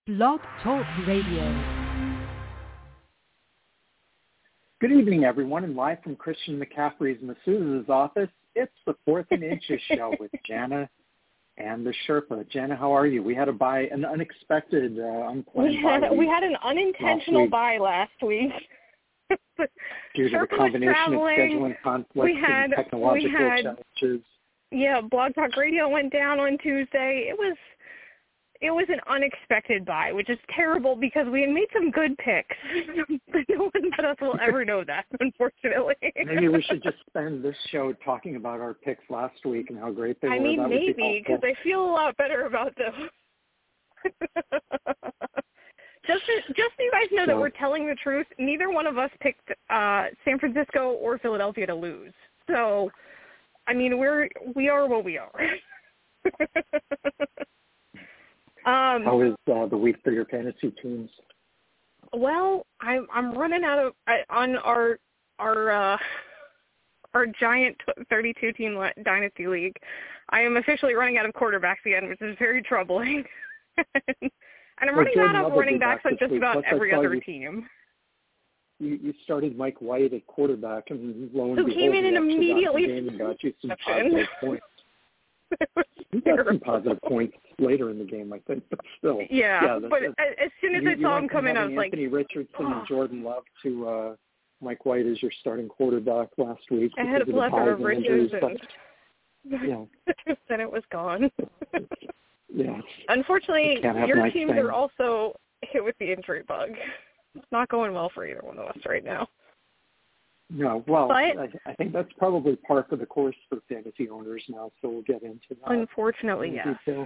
Blog Talk Radio. Good evening, everyone, and live from Christian McCaffrey's Masseuse's office, it's the Fourth and Inches show with Jana and the Sherpa. Jana, how are you? We had an unexpected, unplanned bye week. We had an unintentional bye last week. Due to the combination of scheduling conflicts and technological challenges. Yeah, Blog Talk Radio went down on Tuesday. It was an unexpected bye, which is terrible because we had made some good picks. But no one but us will ever know that, unfortunately. Maybe we should just spend this show talking about our picks last week and how great they were. I mean, maybe, because I feel a lot better about them. Just so you guys know that we're telling the truth, neither one of us picked San Francisco or Philadelphia to lose. So, I mean, we are what we are. How is the week for your fantasy teams? Well, I'm running out of on our giant 32-team dynasty league. I am officially running out of quarterbacks again, which is very troubling. And I'm running out of running backs on just about every other team. You started Mike White at quarterback, and lo and behold, came in and immediately got you some positive points. He got some positive points later in the game, I think, but still. Yeah, but as soon as I saw him come in, I was like, Anthony Richardson and Jordan Love to Mike White as your starting quarterback last week. I had a plethora of riches, and then it was gone. Yeah. Unfortunately, your nice teams things. are also hit with the injury bug. It's not going well for either one of us right now. No, well, but, I think that's probably par for the course for fantasy owners now, so we'll get into that. Unfortunately, yes. Detail.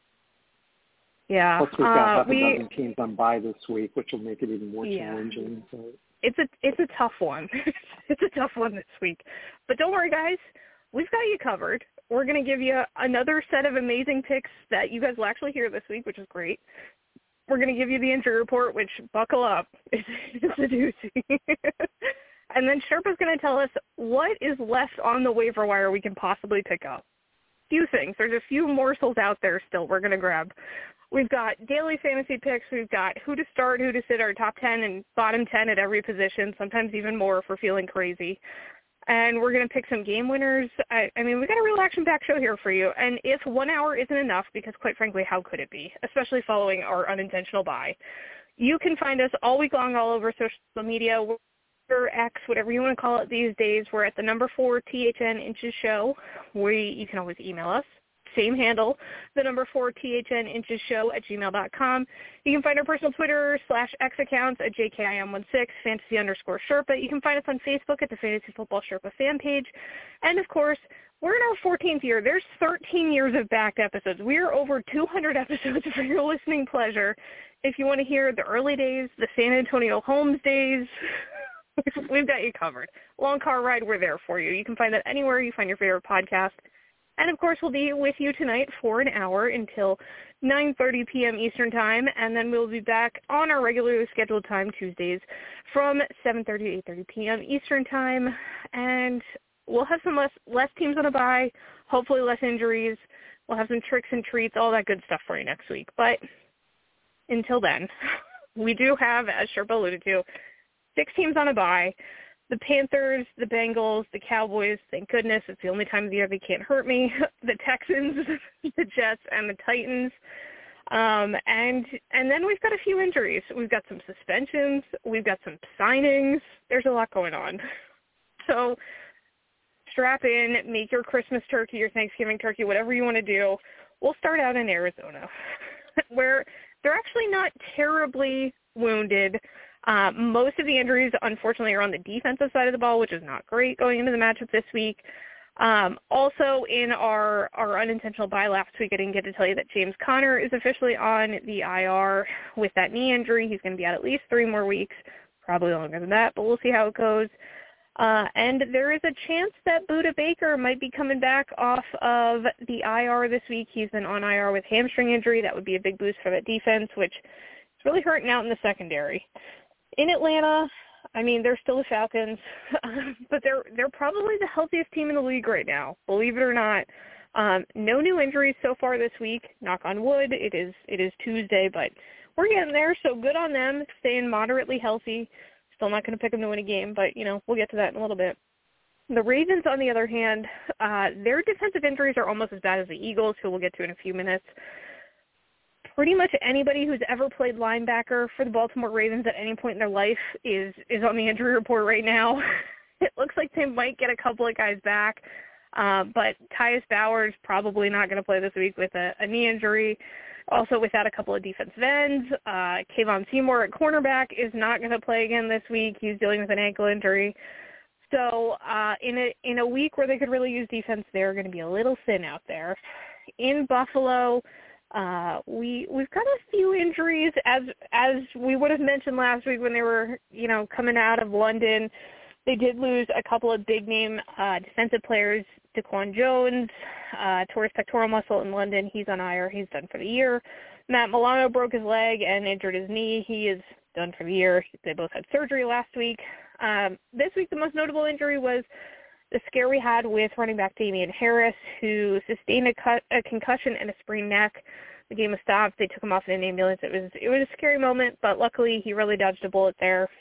Yeah. Plus we've got half a dozen teams on bye this week, which will make it even more challenging. So. It's a tough one. It's a tough one this week. But don't worry, guys. We've got you covered. We're going to give you another set of amazing picks that you guys will actually hear this week, which is great. We're going to give you the injury report, which, buckle up, it's a doozy. And then Sherpa's going to tell us what is left on the waiver wire we can possibly pick up. Few things. There's a few morsels out there still we're going to grab. We've got daily fantasy picks. We've got who to start, who to sit, our top 10 and bottom 10 at every position, sometimes even more if we're feeling crazy. And we're going to pick some game winners. I mean, we got a real action-packed show here for you. And if 1 hour isn't enough, because quite frankly, how could it be, especially following our unintentional bye, you can find us all week long all over social media. X, whatever you want to call it these days. We're at the number 4 THN Inches Show. You can always email us. Same handle, the number 4 THN Inches Show at gmail.com. You can find our personal Twitter /X accounts at JKIM16, fantasy_Sherpa. You can find us on Facebook at the Fantasy Football Sherpa fan page. And, of course, we're in our 14th year. There's 13 years of backed episodes. We are over 200 episodes for your listening pleasure. If you want to hear the early days, the San Antonio Holmes days, we've got you covered. Long car ride, we're there for you. You can find that anywhere you find your favorite podcast. And, of course, we'll be with you tonight for an hour until 9:30 p.m. Eastern Time, and then we'll be back on our regularly scheduled time Tuesdays from 7:30 to 8:30 p.m. Eastern Time. And we'll have some less teams on a bye, hopefully less injuries. We'll have some tricks and treats, all that good stuff for you next week. But until then, we do have, as Sherpa alluded to, 6 teams on a bye. The Panthers, the Bengals, the Cowboys, thank goodness, it's the only time of the year they can't hurt me. The Texans, the Jets, and the Titans. And then we've got a few injuries. We've got some suspensions. We've got some signings. There's a lot going on. So strap in, make your Christmas turkey, your Thanksgiving turkey, whatever you want to do. We'll start out in Arizona, where they're actually not terribly wounded. Most of the injuries, unfortunately, are on the defensive side of the ball, which is not great going into the matchup this week. Also, in our unintentional bye last week, I didn't get to tell you that James Conner is officially on the IR with that knee injury. He's going to be out at least 3 more weeks, probably longer than that, but we'll see how it goes. And there is a chance that Budda Baker might be coming back off of the IR this week. He's been on IR with hamstring injury. That would be a big boost for that defense, which is really hurting out in the secondary. In Atlanta, I mean, they're still the Falcons, but they're probably the healthiest team in the league right now, believe it or not. No new injuries so far this week. Knock on wood. It is Tuesday, but we're getting there, so good on them, staying moderately healthy. Still not going to pick them to win a game, but, we'll get to that in a little bit. The Ravens, on the other hand, their defensive injuries are almost as bad as the Eagles, who we'll get to in a few minutes. Pretty much anybody who's ever played linebacker for the Baltimore Ravens at any point in their life is on the injury report right now. It looks like they might get a couple of guys back, but Tyus Bowers probably not going to play this week with a knee injury. Also without a couple of defensive ends. Kayvon Seymour at cornerback is not going to play again this week. He's dealing with an ankle injury. So in a week where they could really use defense, they're going to be a little thin out there. In Buffalo, we've got a few injuries, as we would have mentioned last week when they were, coming out of London. They did lose a couple of big-name defensive players. Daquan Jones tore his pectoral muscle in London. He's on IR. He's done for the year. Matt Milano broke his leg and injured his knee. He is done for the year. They both had surgery last week. This week, the most notable injury was the scare we had with running back Damian Harris, who sustained a concussion and a sprained neck. The game was stopped. They took him off in an ambulance. It was a scary moment, but luckily he really dodged a bullet there.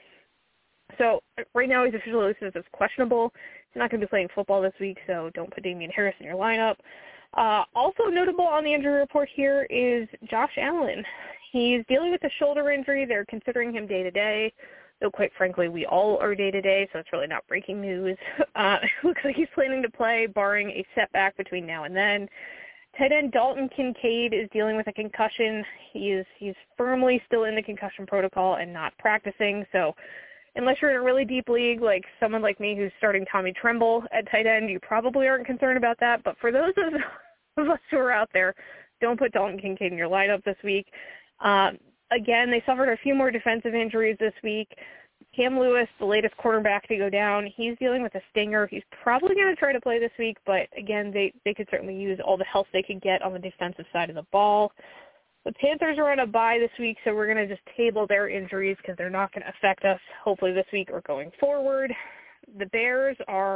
So right now he's officially listed as questionable. He's not going to be playing football this week, so don't put Damian Harris in your lineup. Also notable on the injury report here is Josh Allen. He's dealing with a shoulder injury. They're considering him day-to-day, though quite frankly we all are day-to-day, so it's really not breaking news. It looks like he's planning to play, barring a setback between now and then. Tight end Dalton Kincaid is dealing with a concussion. He's firmly still in the concussion protocol and not practicing, so unless you're in a really deep league, like someone like me who's starting Tommy Tremble at tight end, you probably aren't concerned about that. But for those of us who are out there, don't put Dalton Kincaid in your lineup this week. Again, they suffered a few more defensive injuries this week. Cam Lewis, the latest quarterback to go down, he's dealing with a stinger. He's probably going to try to play this week, but again, they could certainly use all the help they could get on the defensive side of the ball. The Panthers are on a bye this week, so we're going to just table their injuries because they're not going to affect us, hopefully, this week or going forward. The Bears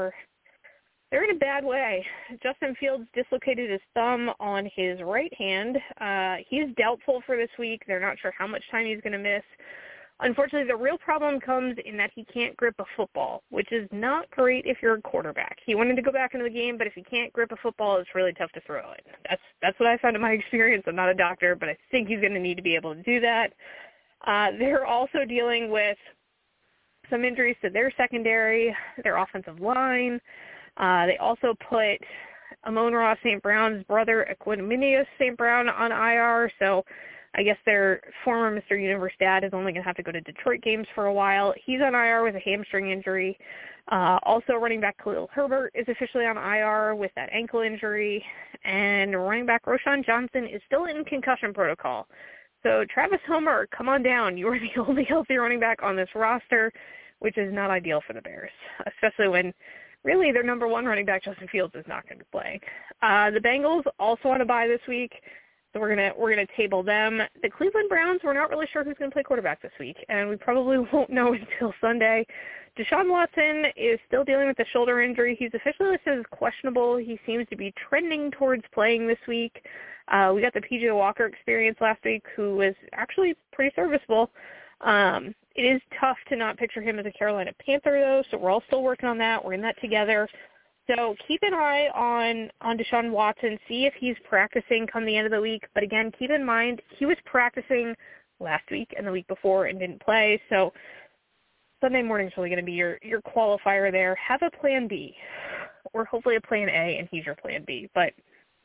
they're in a bad way. Justin Fields dislocated his thumb on his right hand. He's doubtful for this week. They're not sure how much time he's going to miss. Unfortunately, the real problem comes in that he can't grip a football, which is not great if you're a quarterback. He wanted to go back into the game, but if he can't grip a football, it's really tough to throw it. That's what I found in my experience. I'm not a doctor, but I think he's going to need to be able to do that. They're also dealing with some injuries to their secondary, their offensive line. They also put Amon-Ra St. Brown's brother, Equanimeous St. Brown, on IR, so I guess their former Mr. Universe dad is only going to have to go to Detroit games for a while. He's on IR with a hamstring injury. Also, running back Khalil Herbert is officially on IR with that ankle injury. And running back Roschon Johnson is still in concussion protocol. So, Travis Homer, come on down. You are the only healthy running back on this roster, which is not ideal for the Bears, especially when really their number one running back, Justin Fields, is not going to be playing. The Bengals also on a bye this week. So we're gonna table them. The Cleveland Browns, we're not really sure who's going to play quarterback this week, and we probably won't know until Sunday. Deshaun Watson is still dealing with a shoulder injury. He's officially listed as questionable. He seems to be trending towards playing this week. We got the P.J. Walker experience last week, who was actually pretty serviceable. It is tough to not picture him as a Carolina Panther, though, so we're all still working on that. We're in that together. So keep an eye on Deshaun Watson, see if he's practicing come the end of the week. But again, keep in mind, he was practicing last week and the week before and didn't play. So Sunday morning is really going to be your qualifier there. Have a plan B, or hopefully a plan A, and he's your plan B. But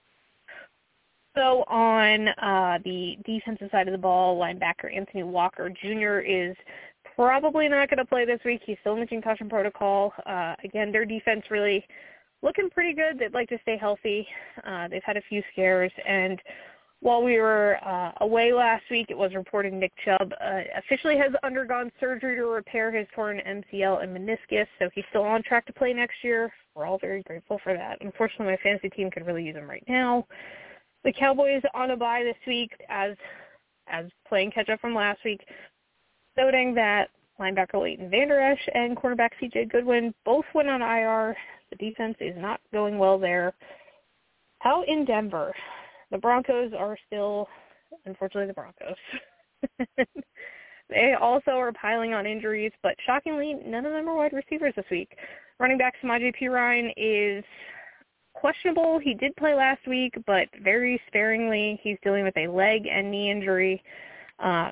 so on the defensive side of the ball, linebacker Anthony Walker Jr. is probably not going to play this week. He's still in the concussion protocol. Again, their defense really looking pretty good. They'd like to stay healthy. They've had a few scares. And while we were away last week, it was reported Nick Chubb officially has undergone surgery to repair his torn MCL and meniscus, so he's still on track to play next year. We're all very grateful for that. Unfortunately, my fantasy team could really use him right now. The Cowboys on a bye this week as playing catch-up from last week, noting that linebacker Leighton Vander Esch and cornerback C.J. Goodwin both went on IR. The defense is not going well there. Out in Denver, the Broncos are still, unfortunately, the Broncos. they also are piling on injuries, but shockingly, none of them are wide receivers this week. Running back Samaje Perine is questionable. He did play last week, but very sparingly. He's dealing with a leg and knee injury. I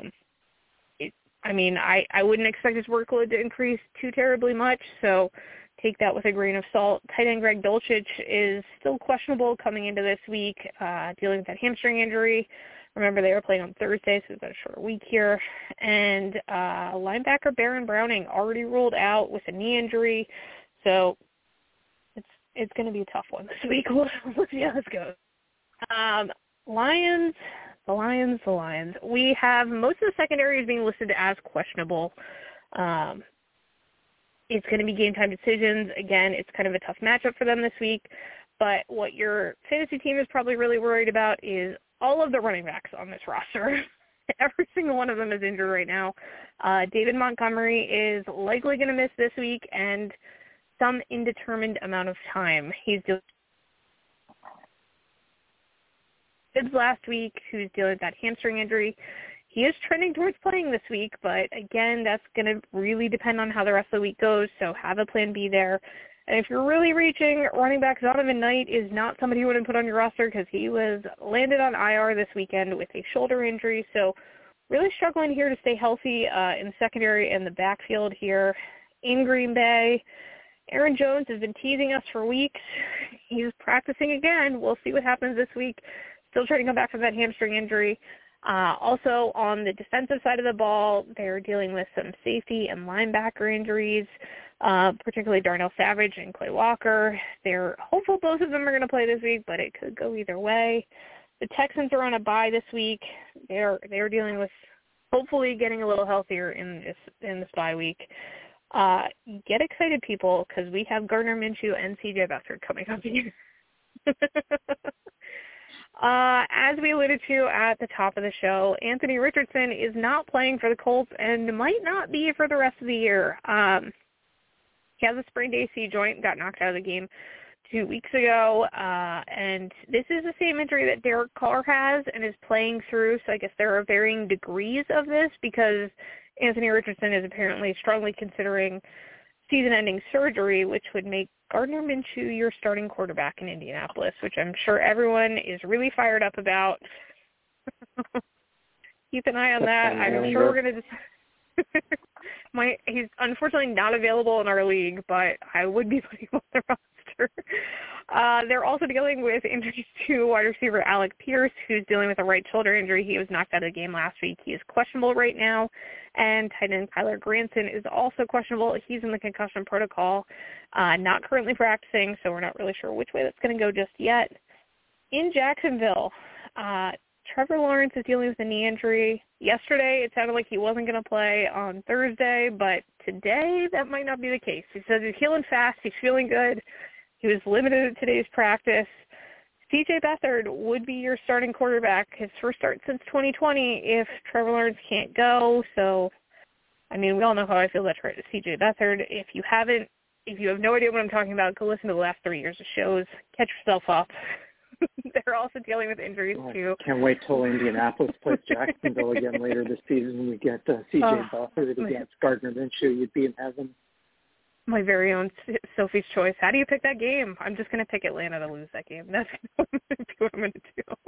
wouldn't expect his workload to increase too terribly much, so take that with a grain of salt. Tight end Greg Dulcich is still questionable coming into this week, dealing with that hamstring injury. Remember, they were playing on Thursday, so it's a short week here. And linebacker Baron Browning already ruled out with a knee injury, so it's going to be a tough one this week. We'll see how this goes. Lions. We have most of the secondaries being listed as questionable. It's going to be game time decisions. Again, it's kind of a tough matchup for them this week. But what your fantasy team is probably really worried about is all of the running backs on this roster. Every single one of them is injured right now. David Montgomery is likely going to miss this week and some indeterminate amount of time. He's dealing with last week, who's dealing with that hamstring injury. He is trending towards playing this week, but again, that's going to really depend on how the rest of the week goes, so have a plan B there. And if you're really reaching, running back Zonovan Knight is not somebody you wouldn't put on your roster because he was landed on IR this weekend with a shoulder injury, so really struggling here to stay healthy in the secondary and the backfield here in Green Bay. Aaron Jones has been teasing us for weeks. He's practicing again. We'll see what happens this week. Still trying to come back from that hamstring injury. Also, on the defensive side of the ball, they're dealing with some safety and linebacker injuries, particularly Darnell Savage and Clay Walker. They're hopeful both of them are going to play this week, but it could go either way. The Texans are on a bye this week. They're dealing with hopefully getting a little healthier in this bye week. Get excited, people, because we have Gardner Minshew and C.J. Beathard coming up here. As we alluded to at the top of the show, Anthony Richardson is not playing for the Colts and might not be for the rest of the year. He has a sprained AC joint, got knocked out of the game 2 weeks ago, and this is the same injury that Derek Carr has and is playing through, so I guess there are varying degrees of this because Anthony Richardson is apparently strongly considering season-ending surgery, which would make Gardner Minshew your starting quarterback in Indianapolis, which I'm sure everyone is really fired up about. Keep an eye on that. I'm sure we're going to he's unfortunately not available in our league, but I would be putting him on the roster. They're also dealing with injuries to wide receiver Alec Pierce, who's dealing with a right shoulder injury. He was knocked out of the game last week. He is questionable right now. And tight end Kyler Granson is also questionable. He's in the concussion protocol, not currently practicing, so we're not really sure which way that's going to go just yet. In Jacksonville, Trevor Lawrence is dealing with a knee injury. Yesterday, it sounded like he wasn't going to play on Thursday, but today that might not be the case. He says he's healing fast. He's feeling good. He was limited at today's practice. C.J. Beathard would be your starting quarterback, his first start since 2020 if Trevor Lawrence can't go. So, I mean, we all know how I feel about C.J. Beathard. If you have no idea what I'm talking about, go listen to the last 3 years of shows. Catch yourself up. They're also dealing with injuries, too. Can't wait till Indianapolis plays Jacksonville again later this season and we get C.J. Beathard against Gardner Minshew. You'd be in heaven. My very own Sophie's Choice. How do you pick that game? I'm just going to pick Atlanta to lose that game. That's what I'm going to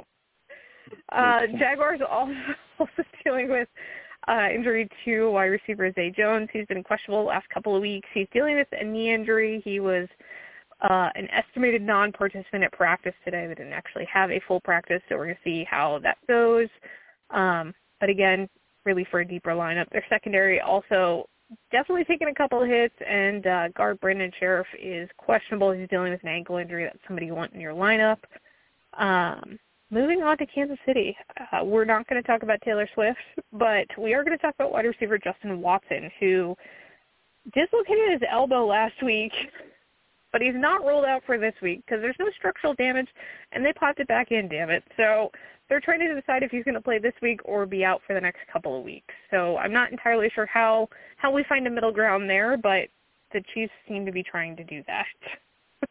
do. Jaguars also dealing with injury to wide receiver Zay Jones. He's been questionable the last couple of weeks. He's dealing with a knee injury. He was an estimated non-participant at practice today. They didn't actually have a full practice, so we're going to see how that goes. But again, really for a deeper lineup. Their secondary also definitely taking a couple of hits, and guard Brandon Sheriff is questionable. He's dealing with an ankle injury. That's somebody you want in your lineup. Moving on to Kansas City, we're not going to talk about Taylor Swift, but we are going to talk about wide receiver Justin Watson, who dislocated his elbow last week, but he's not ruled out for this week because there's no structural damage, and they popped it back in, damn it. So they're trying to decide if he's going to play this week or be out for the next couple of weeks. So I'm not entirely sure how we find a middle ground there, but the Chiefs seem to be trying to do that.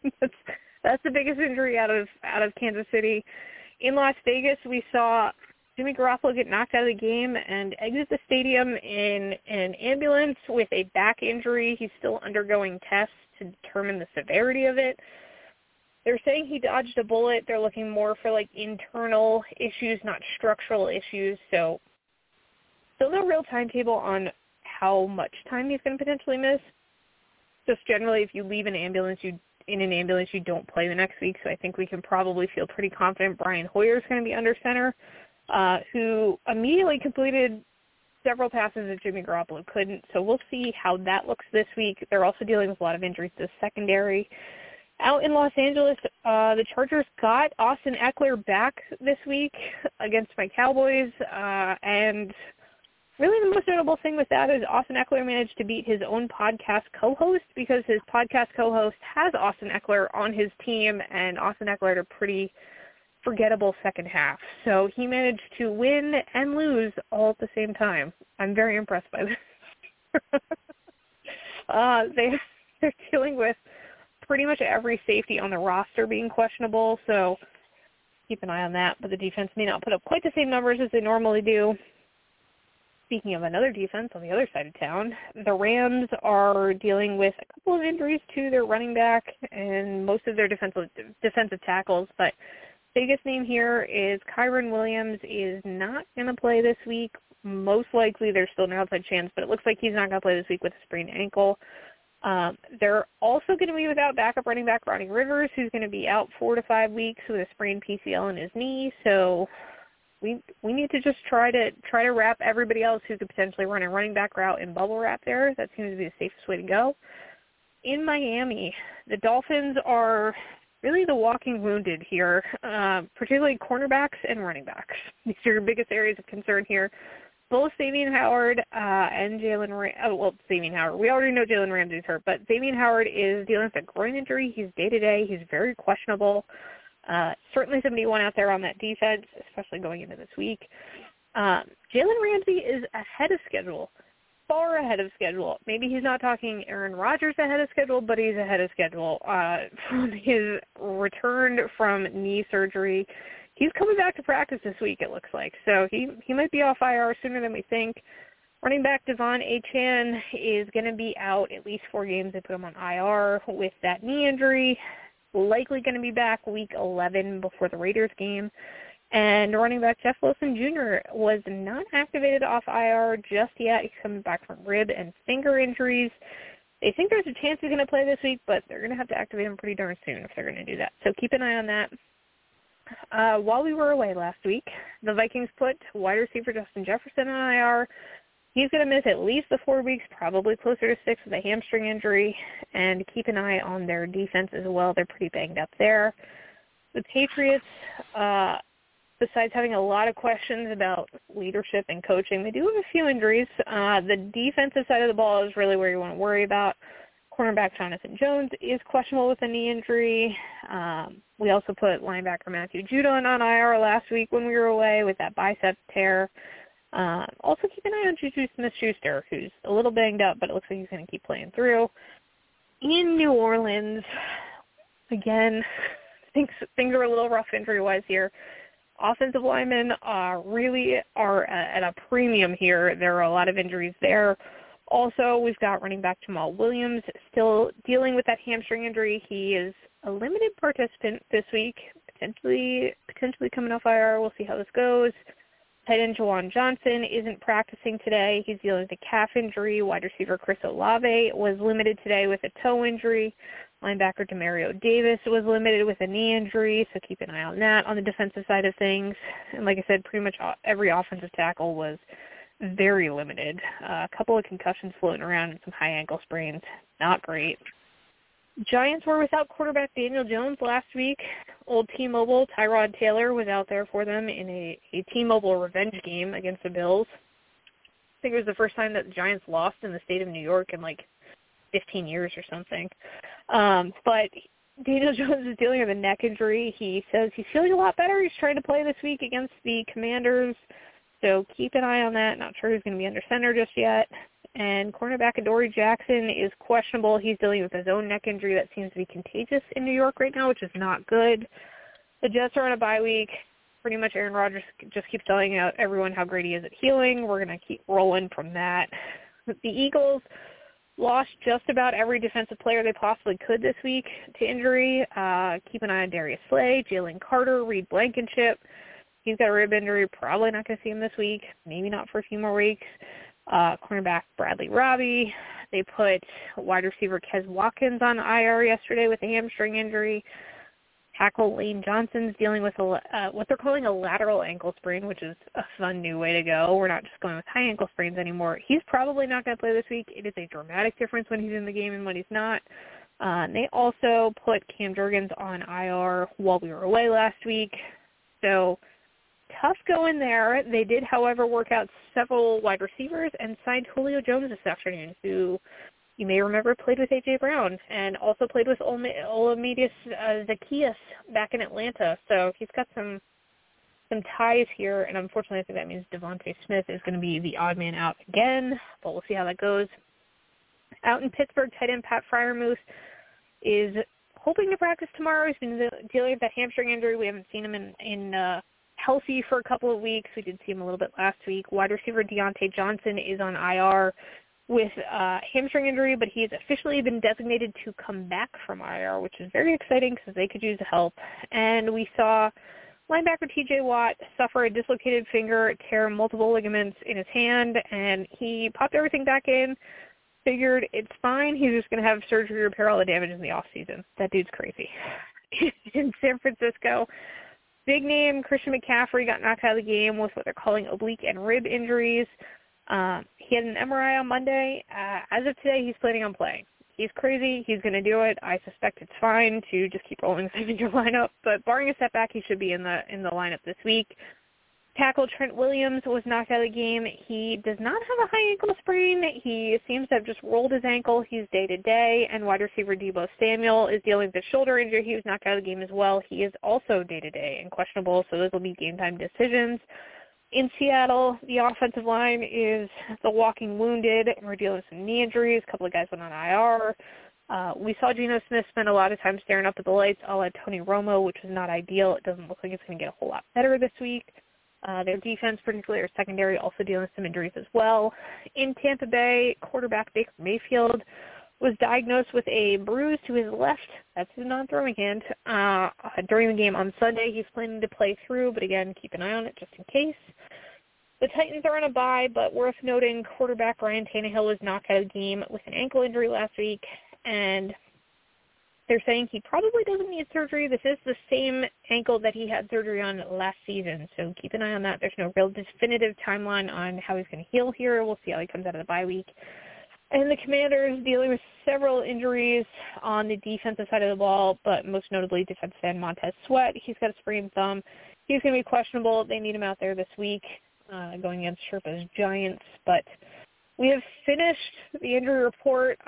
That's the biggest injury out of Kansas City. In Las Vegas, we saw Jimmy Garoppolo get knocked out of the game and exit the stadium in an ambulance with a back injury. He's still undergoing tests to determine the severity of it. They're saying he dodged a bullet. They're looking more for, like, internal issues, not structural issues. So still no real timetable on how much time he's going to potentially miss. Just generally, if you leave in an ambulance, you don't play the next week. So I think we can probably feel pretty confident Brian Hoyer's going to be under center, who immediately completed several passes that Jimmy Garoppolo couldn't. So we'll see how that looks this week. They're also dealing with a lot of injuries to the secondary. Out in Los Angeles, the Chargers got Austin Eckler back this week against my Cowboys, and really the most notable thing with that is Austin Eckler managed to beat his own podcast co-host because his podcast co-host has Austin Eckler on his team, and Austin Eckler had a pretty forgettable second half. So he managed to win and lose all at the same time. I'm very impressed by this. They're dealing with pretty much every safety on the roster being questionable, so keep an eye on that. But the defense may not put up quite the same numbers as they normally do. Speaking of another defense on the other side of town, the Rams are dealing with a couple of injuries to their running back and most of their defensive tackles, but biggest name here is Kyren Williams is not going to play this week. Most likely there's still an outside chance, but it looks like he's not going to play this week with a sprained ankle. They're also going to be without backup running back Ronnie Rivers, who's going to be out 4 to 5 weeks with a sprained PCL in his knee. So we need to just try to wrap everybody else who could potentially run a running back route in bubble wrap there. That seems to be the safest way to go. In Miami, the Dolphins are really the walking wounded here, particularly cornerbacks and running backs. These are your biggest areas of concern here. Both Xavier Howard and Xavier Howard. We already know Jalen Ramsey's hurt, but Xavier Howard is dealing with a groin injury. He's day-to-day. He's very questionable. Certainly somebody you want out there on that defense, especially going into this week. Jalen Ramsey is ahead of schedule, far ahead of schedule. Maybe he's not talking Aaron Rodgers ahead of schedule, but he's ahead of schedule. From his return from knee surgery, he's coming back to practice this week, it looks like. So he might be off IR sooner than we think. Running back Devon Achane is going to be out at least 4 games. They put him on IR with that knee injury. Likely going to be back week 11 before the Raiders game. And running back Jeff Wilson Jr. was not activated off IR just yet. He's coming back from rib and finger injuries. They think there's a chance he's going to play this week, but they're going to have to activate him pretty darn soon if they're going to do that. So keep an eye on that. While we were away last week, the Vikings put wide receiver Justin Jefferson on IR. He's going to miss at least the 4 weeks, probably closer to 6 with a hamstring injury. And keep an eye on their defense as well. They're pretty banged up there. The Patriots, besides having a lot of questions about leadership and coaching, they do have a few injuries. The defensive side of the ball is really where you want to worry about. Cornerback Jonathan Jones is questionable with a knee injury. We also put linebacker Matthew Judon on IR last week when we were away with that bicep tear. Also keep an eye on Juju Smith-Schuster, who's a little banged up, but it looks like he's going to keep playing through. In New Orleans, again, things are a little rough injury-wise here. Offensive linemen really are at a premium here. There are a lot of injuries there. Also, we've got running back Jamal Williams still dealing with that hamstring injury. He is a limited participant this week, potentially coming off IR. We'll see how this goes. Tight end Juwan Johnson isn't practicing today. He's dealing with a calf injury. Wide receiver Chris Olave was limited today with a toe injury. Linebacker Demario Davis was limited with a knee injury, so keep an eye on that on the defensive side of things. And like I said, pretty much every offensive tackle was very limited. A couple of concussions floating around and some high ankle sprains. Not great. Giants were without quarterback Daniel Jones last week. Old T-Mobile, Tyrod Taylor was out there for them in a T-Mobile revenge game against the Bills. I think it was the first time that the Giants lost in the state of New York in like 15 years or something. But Daniel Jones is dealing with a neck injury. He says he's feeling a lot better. He's trying to play this week against the Commanders. So keep an eye on that. Not sure who's going to be under center just yet. And cornerback Adoree Jackson is questionable. He's dealing with his own neck injury that seems to be contagious in New York right now, which is not good. The Jets are on a bye week. pretty much Aaron Rodgers just keeps telling out everyone how great he is at healing. We're going to keep rolling from that. The Eagles lost just about every defensive player they possibly could this week to injury. Keep an eye on Darius Slay, Jalen Carter, Reed Blankenship. He's got a rib injury. Probably not going to see him this week. Maybe not for a few more weeks. Cornerback Bradley Robbie. They put wide receiver Kez Watkins on IR yesterday with a hamstring injury. Tackle Lane Johnson's dealing with what they're calling a lateral ankle sprain, which is a fun new way to go. We're not just going with high ankle sprains anymore. He's probably not going to play this week. It is a dramatic difference when he's in the game and when he's not. They also put Cam Jurgens on IR while we were away last week. So tough going there. They did, however, work out several wide receivers and signed Julio Jones this afternoon, who you may remember played with A.J. Brown and also played with Olamide Zaccheaus back in Atlanta. So he's got some ties here, and unfortunately I think that means Devontae Smith is going to be the odd man out again, but we'll see how that goes. Out in Pittsburgh, tight end Pat Freiermuth is hoping to practice tomorrow. He's been dealing with that hamstring injury. We haven't seen him in healthy for a couple of weeks. We did see him a little bit last week. Wide receiver Deontay Johnson is on IR with hamstring injury, but he has officially been designated to come back from IR, which is very exciting because they could use the help. And we saw linebacker T.J. Watt suffer a dislocated finger, tear multiple ligaments in his hand, and he popped everything back in, figured it's fine. He's just going to have surgery to repair all the damage in the off season. That dude's crazy. In San Francisco, big name Christian McCaffrey got knocked out of the game with what they're calling oblique and rib injuries. He had an MRI on Monday. As of today, he's planning on playing. He's crazy. He's going to do it. I suspect it's fine to just keep rolling him in your lineup. But barring a setback, he should be in the lineup this week. Tackle Trent Williams was knocked out of the game. He does not have a high ankle sprain. He seems to have just rolled his ankle. He's day-to-day. And wide receiver Deebo Samuel is dealing with a shoulder injury. He was knocked out of the game as well. He is also day-to-day and questionable, so those will be game-time decisions. In Seattle, the offensive line is the walking wounded. We're dealing with some knee injuries. A couple of guys went on IR. We saw Geno Smith spend a lot of time staring up at the lights, a la Tony Romo, which is not ideal. It doesn't look like it's going to get a whole lot better this week. Their defense, particularly their secondary, also dealing with some injuries as well. In Tampa Bay, quarterback Baker Mayfield was diagnosed with a bruise to his left. That's his non-throwing hand. During the game on Sunday, he's planning to play through, but again, keep an eye on it just in case. The Titans are on a bye, but worth noting, quarterback Ryan Tannehill was knocked out of the game with an ankle injury last week, and they're saying he probably doesn't need surgery. This is the same ankle that he had surgery on last season, so keep an eye on that. There's no real definitive timeline on how he's going to heal here. We'll see how he comes out of the bye week. And the Commanders dealing with several injuries on the defensive side of the ball, but most notably defensive end Montez Sweat. He's got a sprained thumb. He's going to be questionable. They need him out there this week going against Sherpa's Giants. But we have finished the injury report.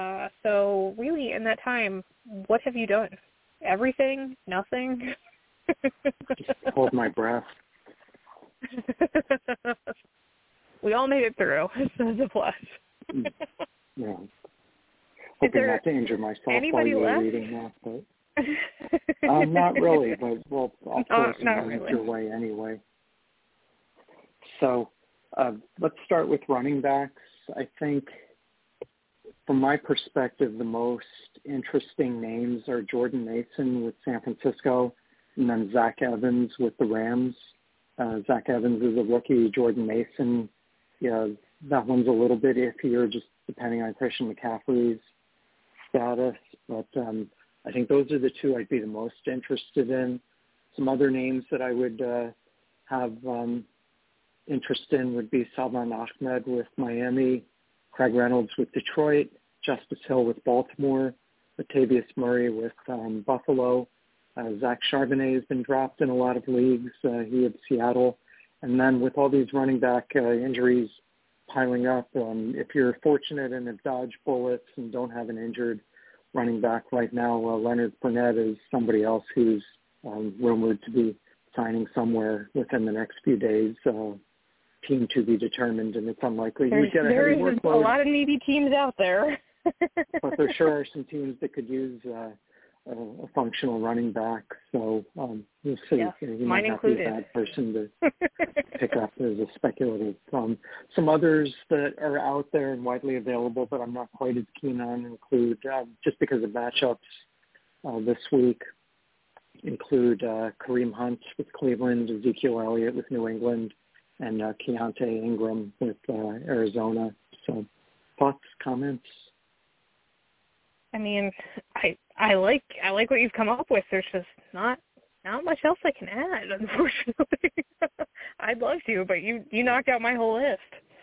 So really in that time, what have you done? Everything? Nothing? Just hold my breath. We all made it through. It's a plus. Yeah. Hoping not to injure myself while you were reading that, but not really, but well, I'll force it your way anyway. So let's start with running backs. I think from my perspective, the most interesting names are Jordan Mason with San Francisco and then Zach Evans with the Rams. Zach Evans is a rookie. Jordan Mason, that one's a little bit iffier just depending on Christian McCaffrey's status. But I think those are the two I'd be the most interested in. Some other names that I would have interest in would be Salman Ahmed with Miami, Craig Reynolds with Detroit, Justice Hill with Baltimore, Latavius Murray with Buffalo. Zach Charbonnet has been dropped in a lot of leagues. He had Seattle. And then with all these running back injuries piling up, if you're fortunate and have dodged bullets and don't have an injured running back right now, Leonard Fournette is somebody else who's rumored to be signing somewhere within the next few days. Team to be determined, and it's unlikely you would get a heavy workload. There's a lot of needy teams out there. But there sure are some teams that could use a functional running back. So we'll see. Yeah, He mine might not included. be a bad person to pick up as a speculative. Some others that are out there and widely available, but I'm not quite as keen on, include, just because of matchups this week, include Kareem Hunt with Cleveland, Ezekiel Elliott with New England, and Keontae Ingram with Arizona. So thoughts, comments? I mean, I like what you've come up with. There's just not much else I can add, unfortunately. I'd love to, but you knocked out my whole list.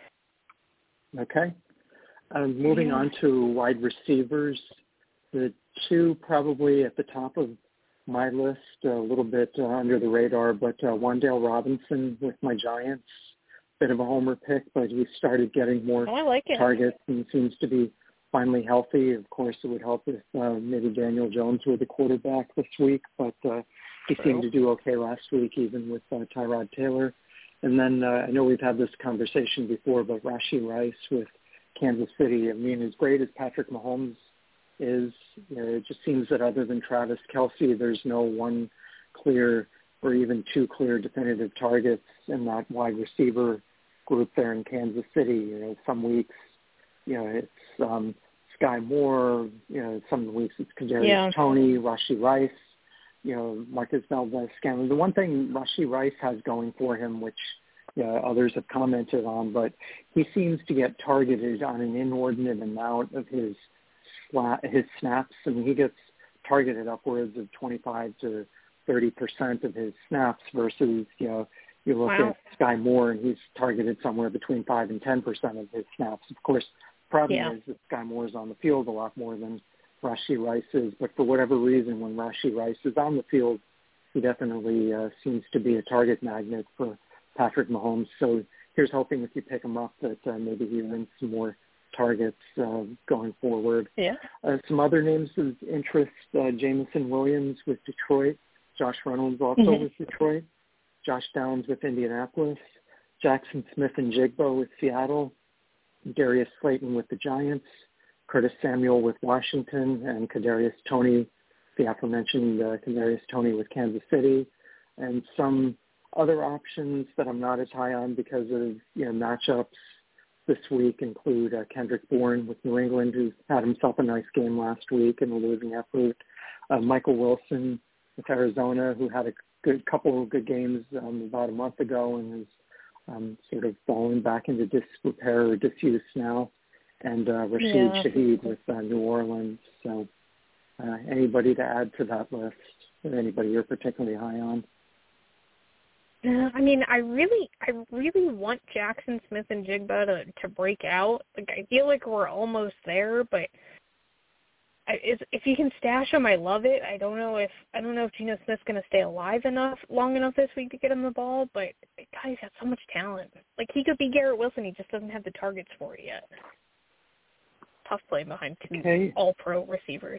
Okay. Moving on to wide receivers, the two probably at the top of my list, a little bit under the radar, but Wan'Dale Robinson with my Giants, bit of a homer pick, but he started getting more I like it. targets and seems to be finally healthy. Of course, it would help if maybe Daniel Jones were the quarterback this week, but he seemed to do okay last week, even with Tyrod Taylor. And then I know we've had this conversation before, but Rashee Rice with Kansas City. I mean, as great as Patrick Mahomes is, it just seems that other than Travis Kelce, there's no one clear or even two clear definitive targets in that wide receiver group there in Kansas City. Some weeks, it's Sky Moore. Some weeks it's Kadarius Toney, Rashee Rice. Marcus Valdes-Scantling. The one thing Rashee Rice has going for him, which others have commented on, but he seems to get targeted on an inordinate amount of his snaps. I mean, he gets targeted upwards of 25 to 30% of his snaps versus, you look at Sky Moore and he's targeted somewhere between 5 and 10% of his snaps. Of course, the problem is that Sky Moore is on the field a lot more than Rashee Rice is, but for whatever reason, when Rashee Rice is on the field, he definitely seems to be a target magnet for Patrick Mahomes. So here's hoping if you pick him up that maybe he wins some more targets going forward. Yeah. Some other names of interest, Jameson Williams with Detroit, Josh Reynolds also with Detroit, Josh Downs with Indianapolis, Jackson Smith-Njigba with Seattle, Darius Slayton with the Giants, Curtis Samuel with Washington, and Kadarius Toney, the aforementioned Kadarius Toney with Kansas City, and some other options that I'm not as high on because of matchups this week include Kendrick Bourne with New England, who had himself a nice game last week in a losing effort, Michael Wilson with Arizona, who had a couple of good games about a month ago and is sort of falling back into disrepair or disuse now, and Rashid Shaheed with New Orleans. So anybody to add to that list, or anybody you're particularly high on? I mean, I really want Jackson Smith-Njigba to break out. Like, I feel like we're almost there, but if you can stash him, I love it. I don't know if Geno Smith's going to stay alive long enough this week to get him the ball, but God, he's got so much talent. Like, he could be Garrett Wilson. He just doesn't have the targets for it yet. Tough play behind two all-pro receivers.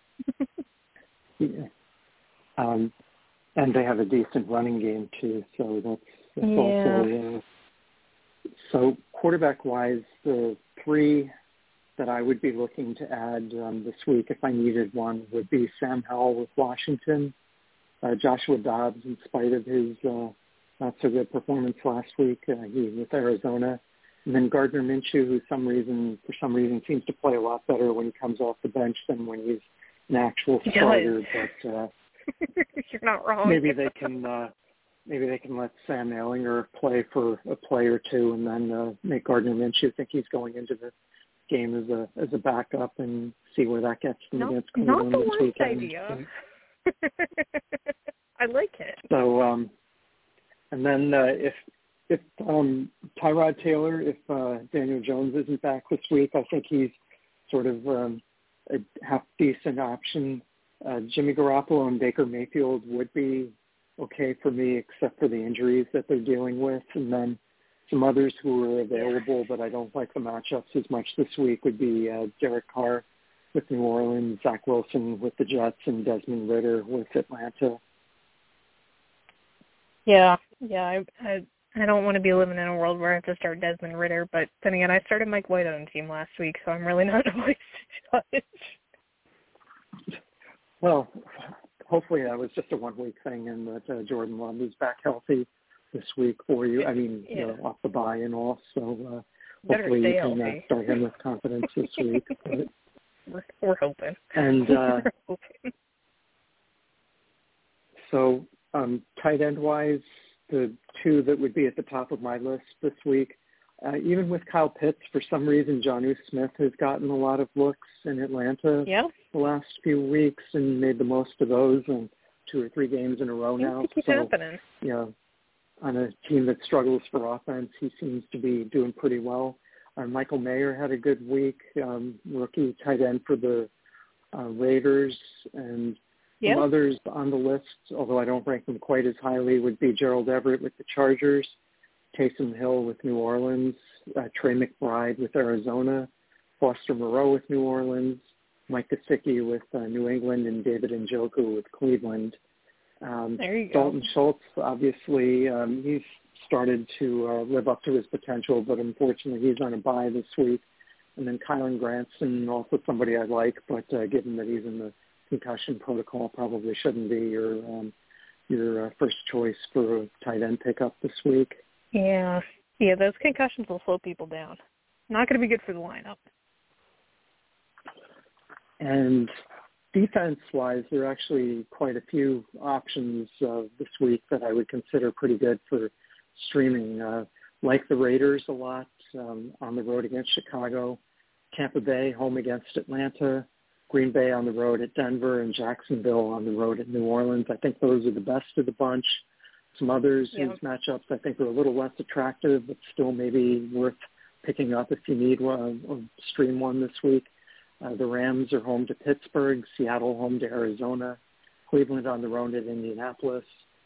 Yeah. And they have a decent running game too, so that's also. So quarterback-wise, the three that I would be looking to add this week, if I needed one, would be Sam Howell with Washington, Joshua Dobbs, in spite of his not so good performance last week, he with Arizona, and then Gardner Minshew, who for some reason seems to play a lot better when he comes off the bench than when he's an actual starter, but. You're not wrong. Maybe they can let Sam Ehlinger play for a play or two, and then make Gardner Minshew think he's going into the game as a backup, and see where that gets them against Cleveland this weekend. Not the worst idea. I like it. So, and then if Tyrod Taylor, if Daniel Jones isn't back this week, I think he's sort of a half decent option. Jimmy Garoppolo and Baker Mayfield would be okay for me, except for the injuries that they're dealing with. And then some others who are available, but I don't like the matchups as much this week, would be Derek Carr with New Orleans, Zach Wilson with the Jets, and Desmond Ridder with Atlanta. Yeah. I don't want to be living in a world where I have to start Desmond Ridder, but then again, I started Mike White on the team last week, so I'm really not a place to judge. Well, hopefully that was just a one-week thing and that Jordan Love is back healthy this week for you. I mean, off the bye and all. So hopefully you can start him with confidence this week. But, we're hoping. And so tight end-wise, the two that would be at the top of my list this week, even with Kyle Pitts, for some reason, Jonnu Smith has gotten a lot of looks in Atlanta the last few weeks and made the most of those in 2 or 3 games in a row now. It's happening. On a team that struggles for offense, he seems to be doing pretty well. Michael Mayer had a good week, rookie tight end for the Raiders, and some others on the list, although I don't rank them quite as highly, would be Gerald Everett with the Chargers, Taysom Hill with New Orleans, Trey McBride with Arizona, Foster Moreau with New Orleans, Mike Gesicki with New England, and David Njoku with Cleveland. There you go. Dalton Schultz, obviously, he's started to live up to his potential, but unfortunately he's on a bye this week. And then Kylan Granson, also somebody I like, but given that he's in the concussion protocol, probably shouldn't be your first choice for a tight end pickup this week. Yeah, those concussions will slow people down. Not going to be good for the lineup. And defense-wise, there are actually quite a few options this week that I would consider pretty good for streaming. Like the Raiders a lot on the road against Chicago, Tampa Bay home against Atlanta, Green Bay on the road at Denver, and Jacksonville on the road at New Orleans. I think those are the best of the bunch. Some others whose matchups I think are a little less attractive, but still maybe worth picking up if you need one or stream one this week. The Rams are home to Pittsburgh, Seattle home to Arizona, Cleveland on the road at Indianapolis,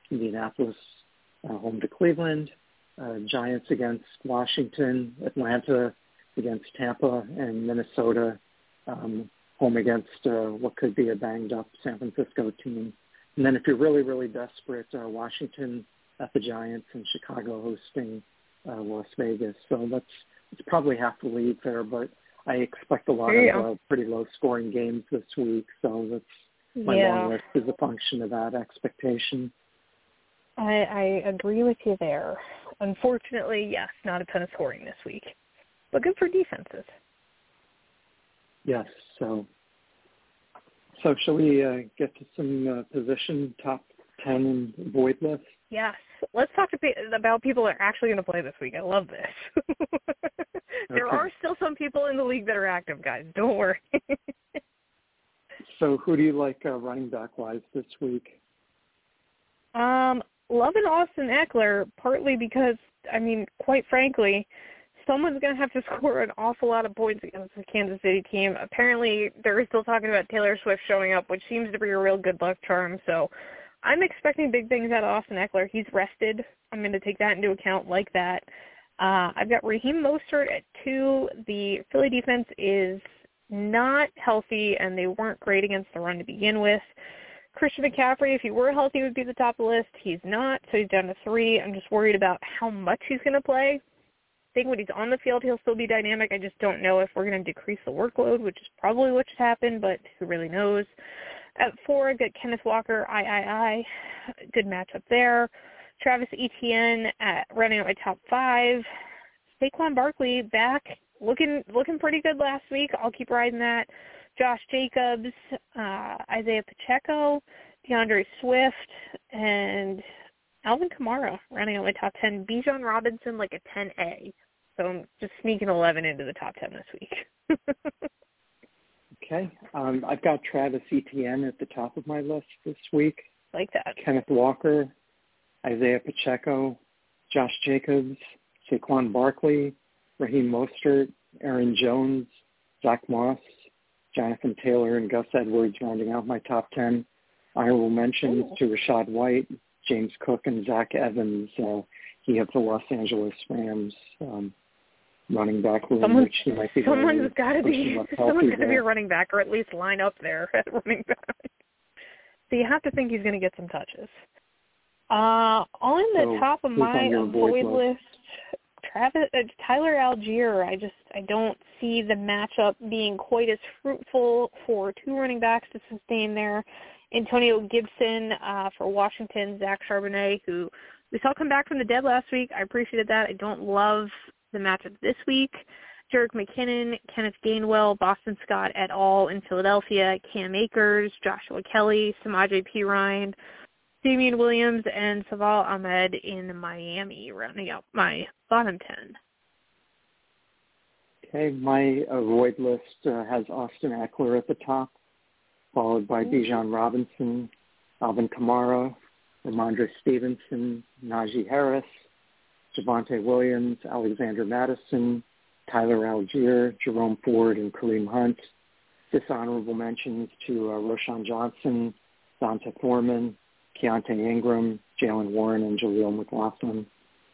home to Cleveland, Giants against Washington, Atlanta against Tampa, and Minnesota home against what could be a banged-up San Francisco team. And then if you're really, really desperate, Washington at the Giants and Chicago hosting Las Vegas. So it's probably half the league there, but I expect a lot of pretty low-scoring games this week. So that's my long list is a function of that expectation. I agree with you there. Unfortunately, yes, not a ton of scoring this week, but good for defenses. Yes, so shall we get to some position top 10 and void list? Yes. Let's talk about people that are actually going to play this week. I love this. There are still some people in the league that are active, guys. Don't worry. So who do you like running back-wise this week? Loving Austin Eckler, partly because, I mean, quite frankly, someone's going to have to score an awful lot of points against the Kansas City team. Apparently, they're still talking about Taylor Swift showing up, which seems to be a real good luck charm. So I'm expecting big things out of Austin Eckler. He's rested. I'm going to take that into account like that. I've got Raheem Mostert at 2. The Philly defense is not healthy, and they weren't great against the run to begin with. Christian McCaffrey, if he were healthy, would be at the top of the list. He's not, so he's down to 3. I'm just worried about how much he's going to play. I think when he's on the field, he'll still be dynamic. I just don't know if we're going to decrease the workload, which is probably what should happen, but who really knows. At 4, I've got Kenneth Walker, good matchup there. Travis Etienne running out my top 5. Saquon Barkley back, looking pretty good last week. I'll keep riding that. Josh Jacobs, Isaiah Pacheco, DeAndre Swift, and Alvin Kamara running out my top 10. Bijan Robinson like a 10A. So I'm just sneaking 11 into the top 10 this week. Okay. I've got Travis Etienne at the top of my list this week. Like that. Kenneth Walker, Isaiah Pacheco, Josh Jacobs, Saquon Barkley, Raheem Mostert, Aaron Jones, Zach Moss, Jonathan Taylor, and Gus Edwards rounding out my top 10. Honorable mentions to Rachaad White, James Cook, and Zach Evans. He of the Los Angeles Rams running back room, which he might be. Someone's got to be a running back, or at least line up there at running back. So you have to think he's going to get some touches. On the top of my void list, Tyler Algier, I don't see the matchup being quite as fruitful for two running backs to sustain there. Antonio Gibson for Washington, Zach Charbonnet, who we saw come back from the dead last week. I appreciated that. I don't love the matchup this week. Jerick McKinnon, Kenneth Gainwell, Boston Scott et al. In Philadelphia, Cam Akers, Joshua Kelly, Samaje Perine, Damian Williams, and Saval Ahmed in Miami, rounding out my bottom 10. Okay, my avoid list has Austin Eckler at the top, followed by Bijan Robinson, Alvin Kamara, Ramondre Stevenson, Najee Harris, Javonte Williams, Alexander Madison, Tyler Algier, Jerome Ford, and Kareem Hunt. Dishonorable mentions to Roshan Johnson, Dante Foreman, Keontae Ingram, Jalen Warren, and Jaleel McLaughlin.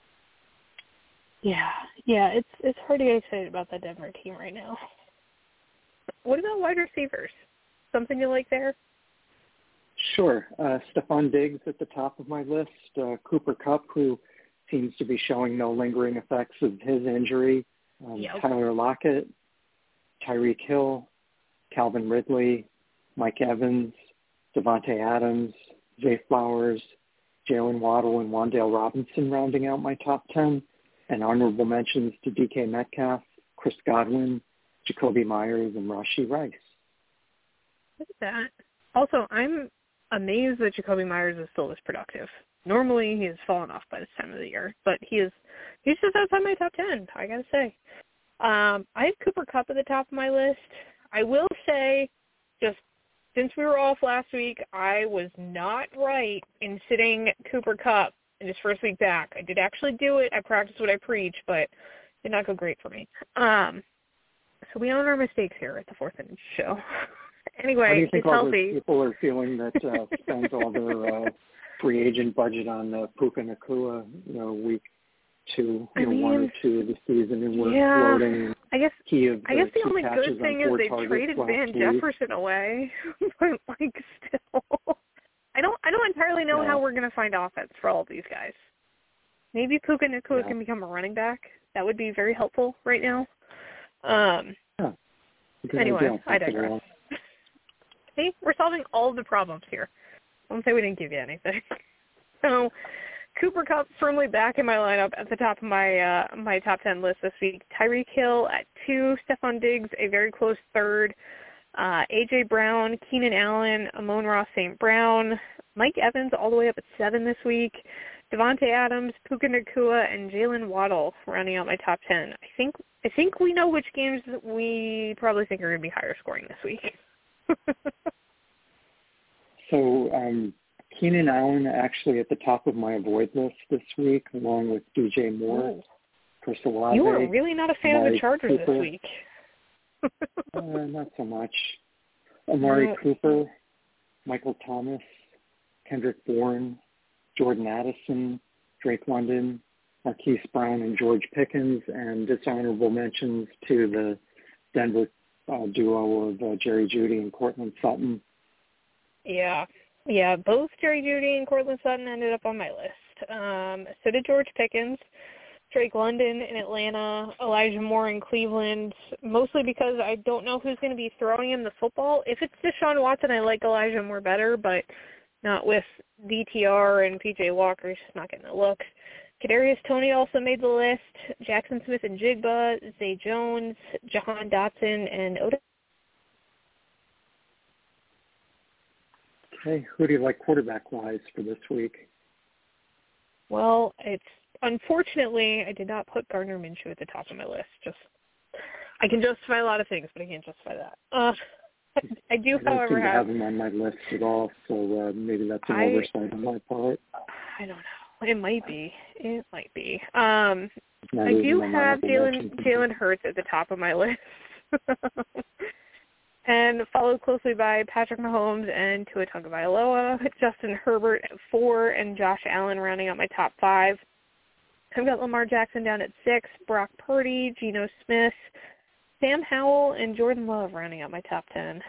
Yeah, it's hard to get excited about that Denver team right now. What about wide receivers? Something you like there? Sure. Stephon Diggs at the top of my list. Cooper Kupp, who seems to be showing no lingering effects of his injury. Tyler Lockett, Tyreek Hill, Calvin Ridley, Mike Evans, Devontae Adams, Zay Flowers, Jalen Waddle, and Wan'Dale Robinson rounding out my top 10. And honorable mentions to DK Metcalf, Chris Godwin, Jacoby Myers, and Rashee Rice. Look at that. Also, I'm amazed that Jacoby Myers is still this productive. Normally, he has fallen off by this time of the year, but he's just outside my top 10, I got to say. I have Cooper Kupp at the top of my list. I will say, just since we were off last week, I was not right in sitting Cooper Kupp in his first week back. I did actually do it. I practiced what I preach, but it did not go great for me. So we own our mistakes here at the Fourth Inning Show. Anyway, how do you think he's all healthy. Those people are feeling that spent all their free agent budget on Puka Nacua, week 2, 1 or 2 of the season, and we're floating. I guess the only catches good thing on is 4 they traded Van week. Jefferson away, but still, I don't entirely know how we're going to find offense for all of these guys. Maybe Puka Nacua can become a running back. That would be very helpful right now. Anyway, I digress. See, we're solving all of the problems here. I won't say we didn't give you anything. So, Cooper Kupp firmly back in my lineup at the top of my my top 10 list this week. Tyreek Hill at 2, Stephon Diggs a very close 3rd, A.J. Brown, Keenan Allen, Amon-Ra St. Brown, Mike Evans all the way up at 7 this week, Devontae Adams, Puka Nacua, and Jalen Waddle rounding out my top 10. I think we know which games we probably think are going to be higher scoring this week. So Keenan Allen actually at the top of my avoid list this week, along with DJ Moore, Chris Olave. You are really not a fan of the Chargers Cooper. this week. Not so much. Amari Cooper, Michael Thomas, Kendrick Bourne, Jordan Addison, Drake London, Marquise Brown, and George Pickens, and dishonorable mentions to the Denver duo of Jerry Jeudy and Courtland Sutton. Yeah, both Jerry Jeudy and Courtland Sutton ended up on my list. So did George Pickens, Drake London in Atlanta, Elijah Moore in Cleveland, mostly because I don't know who's going to be throwing him the football. If it's Deshaun Watson, I like Elijah Moore better, but not with DTR and P.J. Walker. He's just not getting the looks. Kadarius Toney also made the list. Jackson Smith and Jigba, Zay Jones, Jahan Dotson, and Odell. Okay, who do you like quarterback-wise for this week? Well, unfortunately, I did not put Gardner Minshew at the top of my list. I can justify a lot of things, but I can't justify that. I do, however, have him on my list at all, so maybe that's an oversight on my part. I don't know. It might be. I do have Jalen Hurts at the top of my list. And followed closely by Patrick Mahomes and Tua Tagovailoa, Justin Herbert at 4, and Josh Allen rounding out my top 5. I've got Lamar Jackson down at 6, Brock Purdy, Geno Smith, Sam Howell, and Jordan Love rounding out my top 10.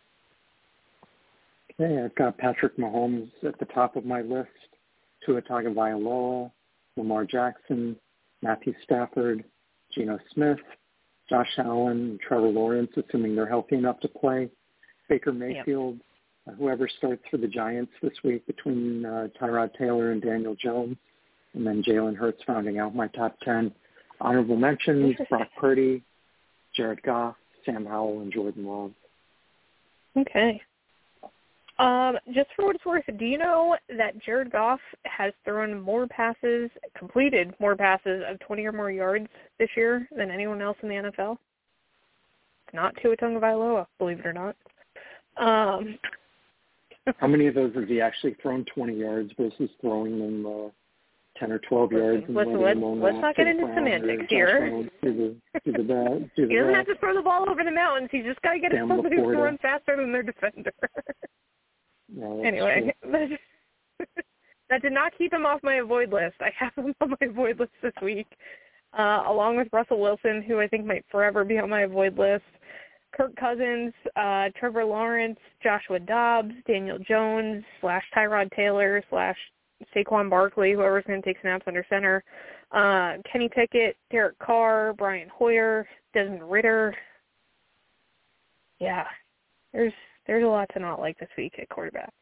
Okay, I've got Patrick Mahomes at the top of my list, Tua Tagovailoa, Lamar Jackson, Matthew Stafford, Geno Smith, Josh Allen, Trevor Lawrence, assuming they're healthy enough to play, Baker Mayfield, whoever starts for the Giants this week between Tyrod Taylor and Daniel Jones, and then Jalen Hurts rounding out my top 10. Honorable mentions, Brock Purdy, Jared Goff, Sam Howell, and Jordan Love. Okay. Just for what it's worth, do you know that Jared Goff has thrown more passes, completed more passes of 20 or more yards this year than anyone else in the NFL? Not Tua Tagovailoa, believe it or not. How many of those has he actually thrown 20 yards versus throwing them 10 or 12 yards? Let's not get into semantics here. He doesn't have to throw the ball over the mountains. He's just got to get it somebody who's throwing faster than their defender. No, anyway, that did not keep him off my avoid list. I have him on my avoid list this week, along with Russell Wilson, who I think might forever be on my avoid list, Kirk Cousins, Trevor Lawrence, Joshua Dobbs, Daniel Jones / Tyrod Taylor / Saquon Barkley, whoever's going to take snaps under center, Kenny Pickett, Derek Carr, Brian Hoyer, Desmond Ridder. Yeah, there's a lot to not like this week at quarterback.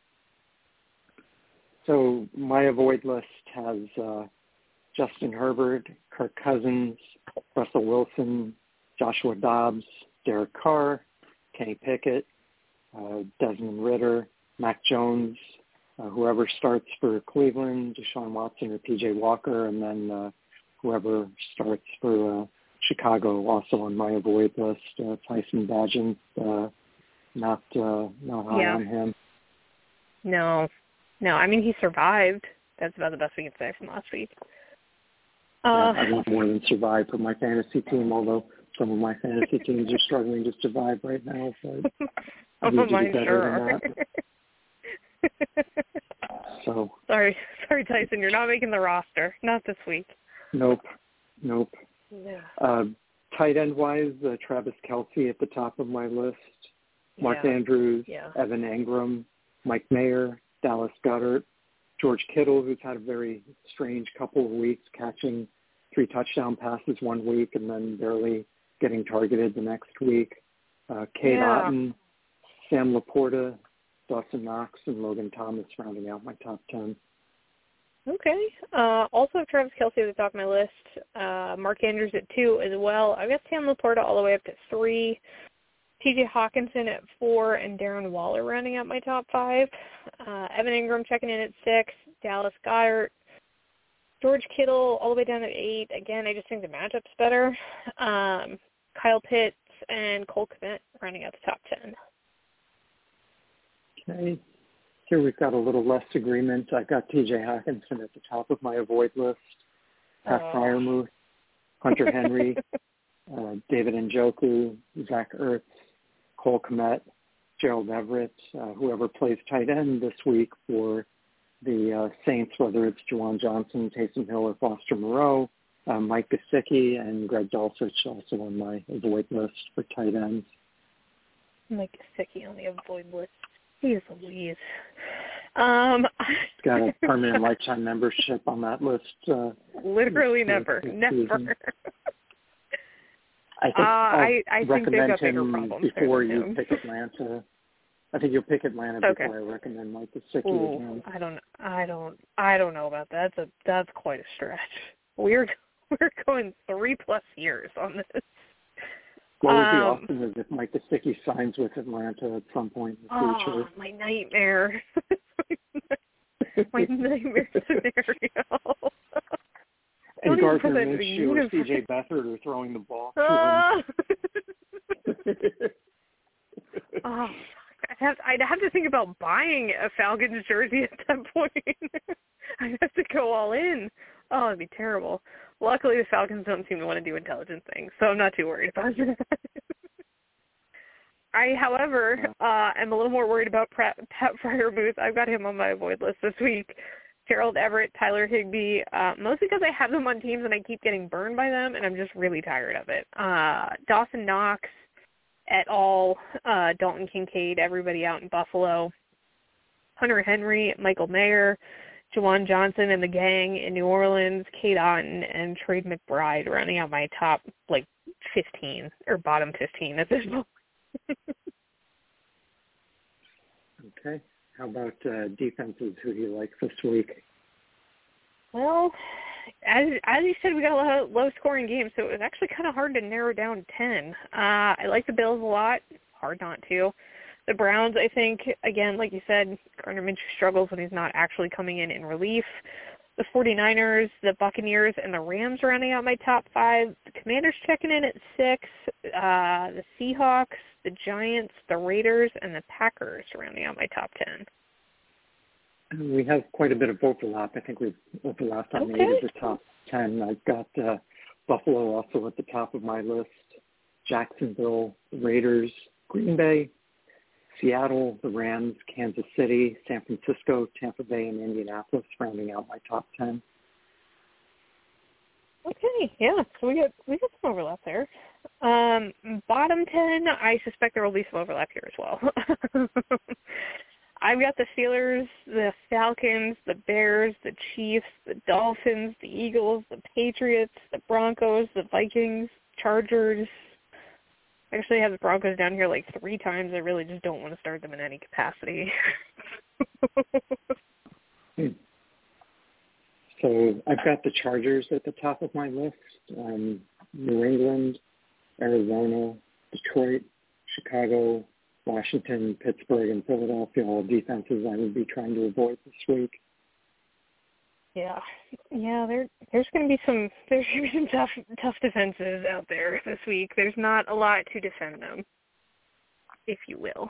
So my avoid list has Justin Herbert, Kirk Cousins, Russell Wilson, Joshua Dobbs, Derek Carr, Kenny Pickett, Desmond Ridder, Mac Jones, whoever starts for Cleveland, Deshaun Watson or P.J. Walker, and then whoever starts for Chicago, also on my avoid list, Tyson Bagent. Not high on him. No. I mean, he survived. That's about the best we can say from last week. I want more than survive for my fantasy team, although some of my fantasy teams are struggling to survive right now. But I need to be better than that. So sorry, Tyson, you're not making the roster. Not this week. Nope. Yeah. Tight end wise, Travis Kelce at the top of my list. Mark Andrews, Evan Engram, Mike Mayer, Dallas Goedert, George Kittle, who's had a very strange couple of weeks, catching 3 touchdown passes one week and then barely getting targeted the next week. Cade Otton, Sam Laporta, Dawson Knox, and Logan Thomas rounding out my top 10. Okay. Also Travis Kelce at the top of my list. Mark Andrews at 2 as well. I've got Sam Laporta all the way up to 3. T.J. Hawkinson at 4 and Darren Waller rounding out my top 5. Evan Engram checking in at 6. Dallas Goedert. George Kittle all the way down at 8. Again, I just think the matchup's better. Kyle Pitts and Cole Kmet rounding out the top 10. Okay. Here we've got a little less agreement. I've got T.J. Hawkinson at the top of my avoid list. Pat Freiermuth, Hunter Henry, David Njoku, Zach Ertz, Cole Kmet, Gerald Everett, whoever plays tight end this week for the Saints, whether it's Juwan Johnson, Taysom Hill, or Foster Moreau, Mike Gesicki, and Greg Dulcich also on my avoid list for tight ends. Mike Gesicki on the avoid list. He's Louise. Got a permanent lifetime membership on that list. Literally never. I think recommend him before you pick Atlanta. I think you'll pick Atlanta before I recommend Mike Gesicki again. I don't know about that. That's quite a stretch. We're going 3+ years on this. What would be awesome is if Mike Gesicki signs with Atlanta at some point in the future. My nightmare. my nightmare scenario. And Gardner Minshew or C.J. Beathard are throwing the ball to him. I'd have to think about buying a Falcons jersey at that point. I'd have to go all in. Oh, it'd be terrible. Luckily, the Falcons don't seem to want to do intelligent things, so I'm not too worried about it. I, however, am a little more worried about Pat Freiermuth. I've got him on my avoid list this week. Gerald Everett, Tyler Higbee, mostly because I have them on teams and I keep getting burned by them, and I'm just really tired of it. Dawson Knox et al., Dalton Kincaid, everybody out in Buffalo, Hunter Henry, Michael Mayer, Juwan Johnson and the gang in New Orleans, Kate Otten, and Trey McBride rounding out my top, 15 or bottom 15 at this point. Okay. How about defenses? Who do you like this week? Well, as you said, we got a lot of low-scoring games, so it was actually kind of hard to narrow down 10. I like the Bills a lot. Hard not to. The Browns, I think, again, like you said, Gardner Minshew struggles when he's not actually coming in relief. The 49ers, the Buccaneers, and the Rams rounding out my top 5. The Commanders checking in at 6. The Seahawks, the Giants, the Raiders, and the Packers rounding out my top 10. We have quite a bit of overlap. I think we've overlapped on 8 of the top 10. I've got Buffalo also at the top of my list. Jacksonville, Raiders, Green Bay, Seattle, the Rams, Kansas City, San Francisco, Tampa Bay, and Indianapolis rounding out my top 10. Okay, yeah, so we got some overlap there. Bottom 10, I suspect there will be some overlap here as well. I've got the Steelers, the Falcons, the Bears, the Chiefs, the Dolphins, the Eagles, the Patriots, the Broncos, the Vikings, Chargers. I actually have the Broncos down here 3 times. I really just don't want to start them in any capacity. So I've got the Chargers at the top of my list. New England, Arizona, Detroit, Chicago, Washington, Pittsburgh, and Philadelphia, all defenses I would be trying to avoid this week. Yeah, there's going to be some tough defenses out there this week. There's not a lot to defend them, if you will.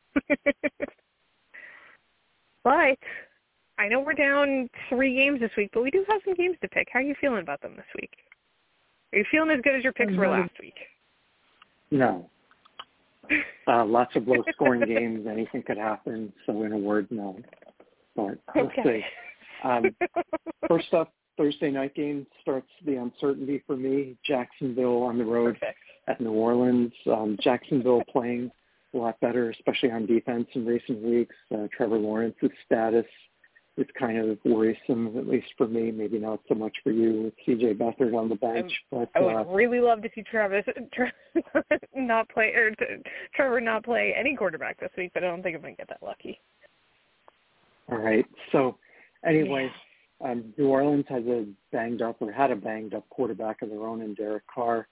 But I know we're down 3 games this week, but we do have some games to pick. How are you feeling about them this week? Are you feeling as good as your picks were last week? No. Lots of low-scoring games. Anything could happen. So in a word, no. But we'll see. First up, Thursday night game starts the uncertainty for me. Jacksonville on the road at New Orleans. Jacksonville playing a lot better, especially on defense in recent weeks. Trevor Lawrence's status is kind of worrisome, at least for me. Maybe not so much for you with C.J. Beathard on the bench. But I would really love to see Trevor not play any quarterback this week, but I don't think I'm going to get that lucky. All right. So anyway, New Orleans had a banged up quarterback of their own in Derek Carr.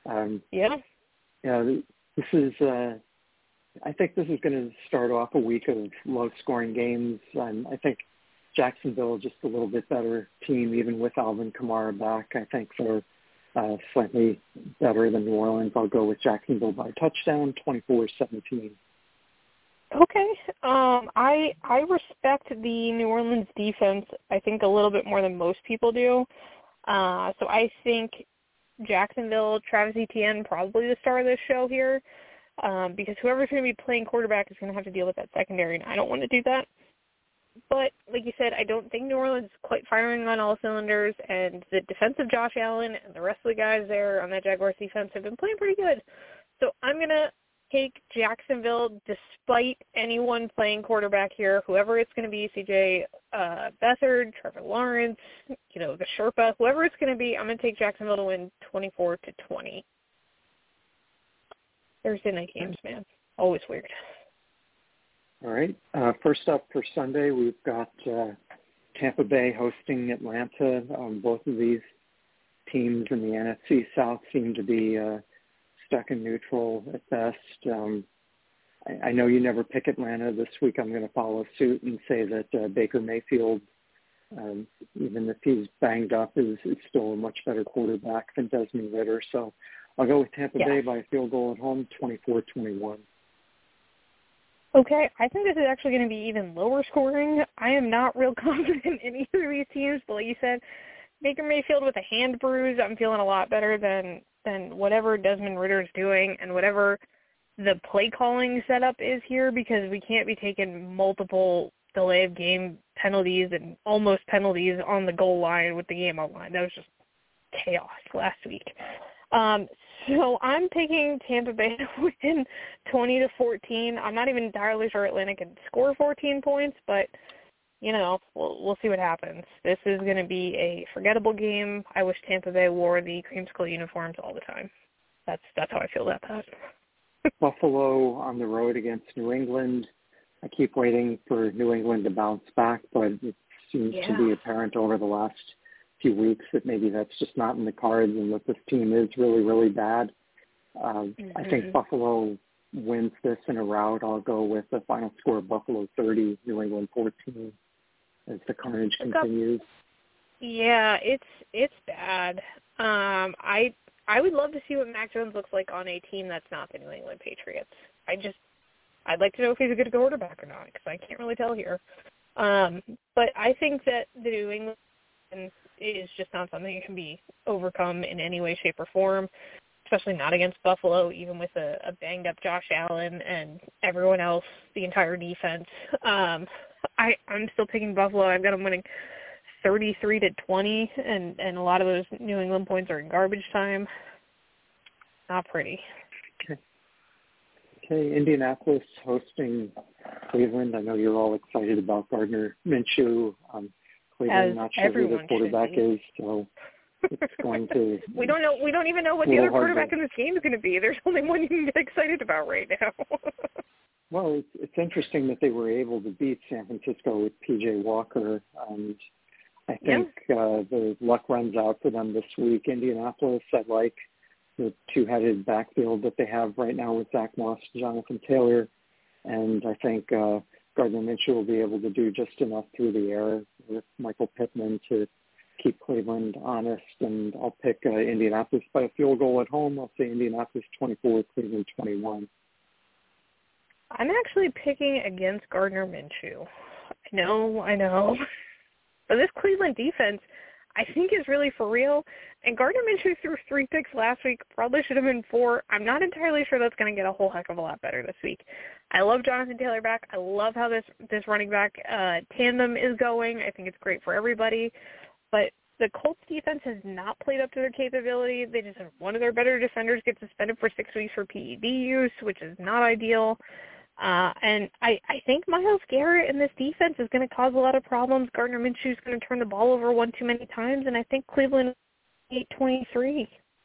This is I think this is going to start off a week of low-scoring games. I think Jacksonville just a little bit better team, even with Alvin Kamara back. I think they're slightly better than New Orleans. I'll go with Jacksonville by touchdown, 24-17. Okay. I respect the New Orleans defense, I think, a little bit more than most people do. So I think Jacksonville, Travis Etienne, probably the star of this show here, because whoever's going to be playing quarterback is going to have to deal with that secondary, and I don't want to do that. But like you said, I don't think New Orleans is quite firing on all cylinders, and the defense of Josh Allen and the rest of the guys there on that Jaguars defense have been playing pretty good. So I'm going to take Jacksonville despite anyone playing quarterback here, whoever it's going to be, C.J. Beathard, Trevor Lawrence, the Sherpa, whoever it's going to be, I'm going to take Jacksonville to win 24-20. Thursday night games, man. Always weird. All right. First up for Sunday, we've got Tampa Bay hosting Atlanta. Both of these teams in the NFC South seem to be stuck in neutral at best. I know you never pick Atlanta. This week I'm going to follow suit and say that Baker Mayfield, even if he's banged up, is still a much better quarterback than Desmond Ridder. So I'll go with Tampa Bay by a field goal at home, 24-21. Okay, I think this is actually going to be even lower scoring. I am not real confident in either of these teams, but like you said, Baker Mayfield with a hand bruise, I'm feeling a lot better than whatever Desmond Ridder is doing and whatever the play calling setup is here, because we can't be taking multiple delay of game penalties and almost penalties on the goal line with the game on line. That was just chaos last week. So I'm picking Tampa Bay to win 20-14. I'm not even entirely sure Atlanta can score 14 points, but we'll see what happens. This is going to be a forgettable game. I wish Tampa Bay wore the creamsicle uniforms all the time. That's how I feel about that. Buffalo on the road against New England. I keep waiting for New England to bounce back, but it seems to be apparent over the last few weeks that maybe that's just not in the cards and that this team is really, really bad. I think Buffalo wins this in a rout. I'll go with the final score of Buffalo 30, New England 14 as the carnage continues. Yeah, it's bad. I would love to see what Mac Jones looks like on a team that's not the New England Patriots. I'd like to know if he's a good quarterback or not, because I can't really tell here. But I think that the New England is just not something that can be overcome in any way, shape, or form, especially not against Buffalo, even with a banged-up Josh Allen and everyone else, the entire defense. I'm still picking Buffalo. I've got them winning 33-20, and a lot of those New England points are in garbage time. Not pretty. Okay, Indianapolis hosting Cleveland. I know you're all excited about Gardner Minshew. Cleveland, not sure who the quarterback is, so it's going to... We don't even know what the other quarterback in this game is going to be. There's only one you can get excited about right now. Well, it's interesting that they were able to beat San Francisco with P.J. Walker, and I think the luck runs out for them this week. Indianapolis, I like the two-headed backfield that they have right now with Zach Moss and Jonathan Taylor, and I think Gardner Minshew will be able to do just enough through the air with Michael Pittman to keep Cleveland honest, and I'll pick Indianapolis by a field goal at home. I'll say Indianapolis 24, Cleveland 21. I'm actually picking against Gardner Minshew. I know. But this Cleveland defense, I think, is really for real. And Gardner Minshew threw 3 picks last week. Probably should have been 4. I'm not entirely sure that's going to get a whole heck of a lot better this week. I love Jonathan Taylor back. I love how this running back tandem is going. I think it's great for everybody. But the Colts defense has not played up to their capability. They just had one of their better defenders get suspended for 6 weeks for PED use, which is not ideal. And I think Myles Garrett in this defense is going to cause a lot of problems. Gardner Minshew is going to turn the ball over one too many times, and I think Cleveland 8-23.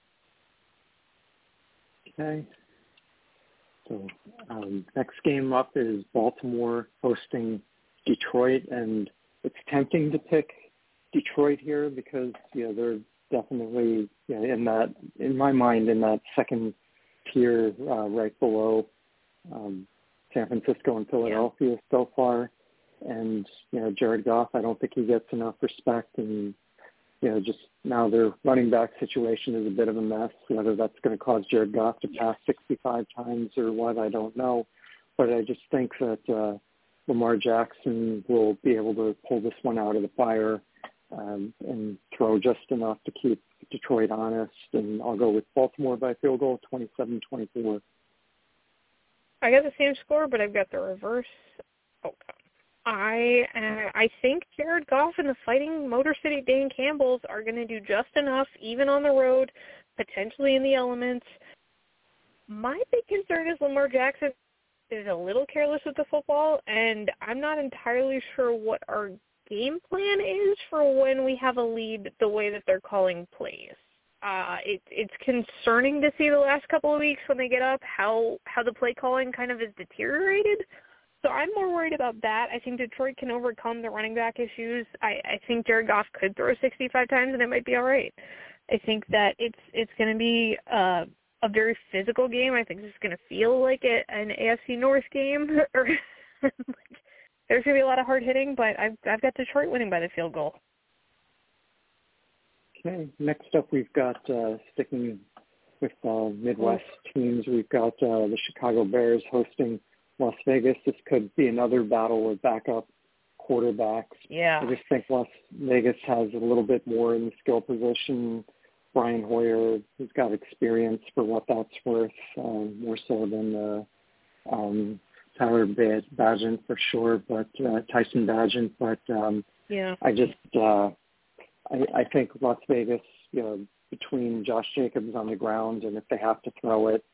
Okay. So next game up is Baltimore hosting Detroit, and it's tempting to pick Detroit here because they're definitely in my mind in that second tier right below San Francisco and Philadelphia so far. And, Jared Goff, I don't think he gets enough respect. And, just now their running back situation is a bit of a mess. Whether that's going to cause Jared Goff to pass 65 times or what, I don't know. But I just think that Lamar Jackson will be able to pull this one out of the fire and throw just enough to keep Detroit honest. And I'll go with Baltimore by field goal, 27-24. I got the same score, but I've got the reverse outcome. I think Jared Goff and the Fighting Motor City Dan Campbells are going to do just enough, even on the road, potentially in the elements. My big concern is Lamar Jackson is a little careless with the football, and I'm not entirely sure what our game plan is for when we have a lead the way that they're calling plays. It's concerning to see the last couple of weeks when they get up how the play calling kind of is deteriorated. So I'm more worried about that. I think Detroit can overcome the running back issues. I think Jared Goff could throw 65 times and it might be all right. I think that it's going to be a very physical game. I think it's going to feel like an AFC North game. There's going to be a lot of hard hitting, but I've got Detroit winning by the field goal. Okay, next up we've got, sticking with Midwest teams, we've got the Chicago Bears hosting Las Vegas. This could be another battle with backup quarterbacks. Yeah. I just think Las Vegas has a little bit more in the skill position. Brian Hoyer, who's got experience for what that's worth, more so than Tyler Bagent for sure, but Tyson Bagent. But I think Las Vegas, between Josh Jacobs on the ground and if they have to throw it,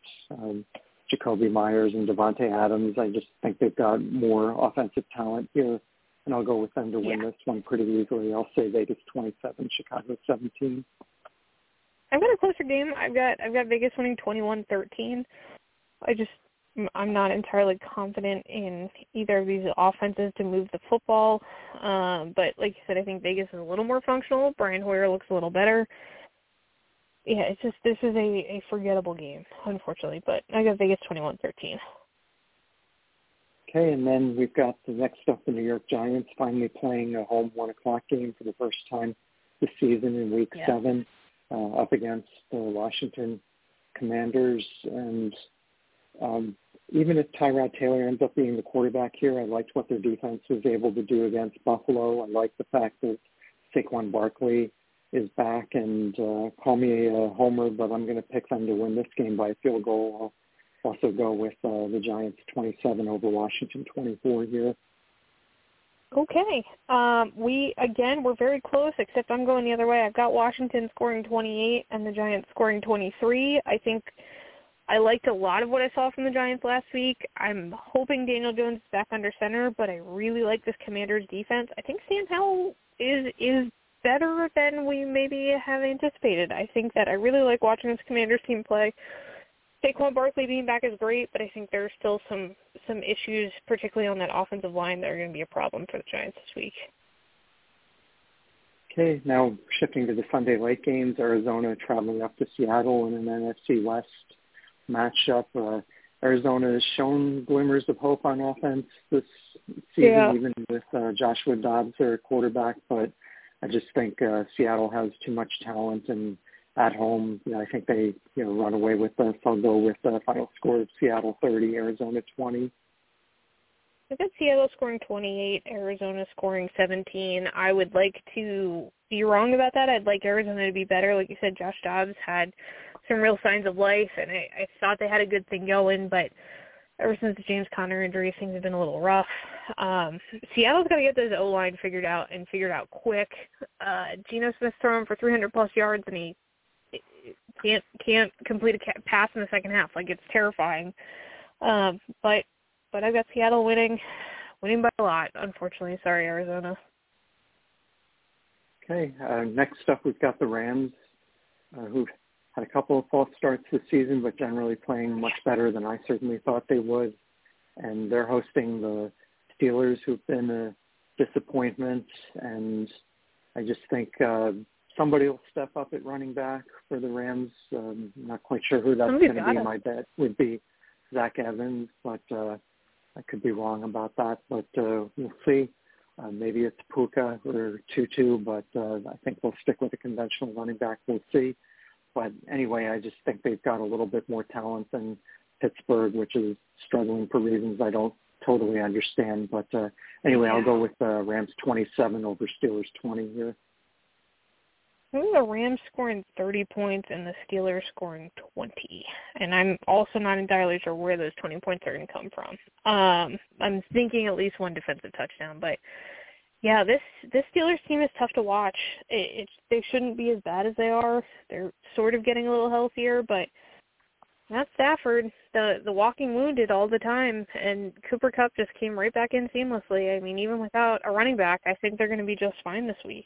Jacoby Myers and Devontae Adams, I just think they've got more offensive talent here and I'll go with them to win this one pretty easily. I'll say Vegas 27, Chicago 17. I've got a closer game. I've got Vegas winning 21-13. I'm not entirely confident in either of these offenses to move the football. But like you said, I think Vegas is a little more functional. Brian Hoyer looks a little better. Yeah, it's just this is a forgettable game, unfortunately. But I got Vegas 21-13. Okay, and then we've got the next up, the New York Giants finally playing a home 1 o'clock game for the first time this season in Week 7 up against the Washington Commanders. And even if Tyrod Taylor ends up being the quarterback here, I liked what their defense was able to do against Buffalo. I like the fact that Saquon Barkley is back, and call me a homer, but I'm going to pick them to win this game by a field goal. I'll also go with the Giants 27 over Washington 24 here. Okay. We're very close, except I'm going the other way. I've got Washington scoring 28 and the Giants scoring 23. I think I liked a lot of what I saw from the Giants last week. I'm hoping Daniel Jones is back under center, but I really like this Commanders defense. I think Sam Howell is better than we maybe have anticipated. I think that I really like watching this Commanders team play. Saquon Barkley being back is great, but I think there's still some issues, particularly on that offensive line, that are going to be a problem for the Giants this week. Okay, now shifting to the Sunday late games, Arizona traveling up to Seattle in an NFC West matchup. Arizona has shown glimmers of hope on offense this season, even with Joshua Dobbs, their quarterback, but I just think Seattle has too much talent, and at home, I think they run away with this. I'll go with the final score of Seattle 30, Arizona 20. I got Seattle scoring 28, Arizona scoring 17. I would like to be wrong about that. I'd like Arizona to be better. Like you said, Josh Dobbs had some real signs of life, and I thought they had a good thing going, but ever since the James Conner injury, things have been a little rough. Seattle's got to get this O-line figured out quick. Geno Smith's throwing for 300-plus yards, and he can't complete a pass in the second half. Like, it's terrifying. But I've got Seattle winning by a lot, unfortunately. Sorry, Arizona. Okay, next up we've got the Rams, who've had a couple of false starts this season, but generally playing much better than I certainly thought they would. And they're hosting the Steelers, who've been a disappointment. And I just think somebody will step up at running back for the Rams. I'm not quite sure who that's going to be. My bet would be Zach Evans, but I could be wrong about that. But we'll see. Maybe it's Puka or Tutu, but I think we'll stick with a conventional running back. We'll see. But anyway, I just think they've got a little bit more talent than Pittsburgh, which is struggling for reasons I don't totally understand. But anyway, I'll go with Rams 27 over Steelers 20 here. I think the Rams scoring 30 points and the Steelers scoring 20. And I'm also not entirely sure where those 20 points are going to come from. I'm thinking at least one defensive touchdown. But, yeah, this Steelers team is tough to watch. They shouldn't be as bad as they are. They're sort of getting a little healthier, but Matt Stafford, the walking wounded all the time, and Cooper Kupp just came right back in seamlessly. I mean, even without a running back, I think they're going to be just fine this week.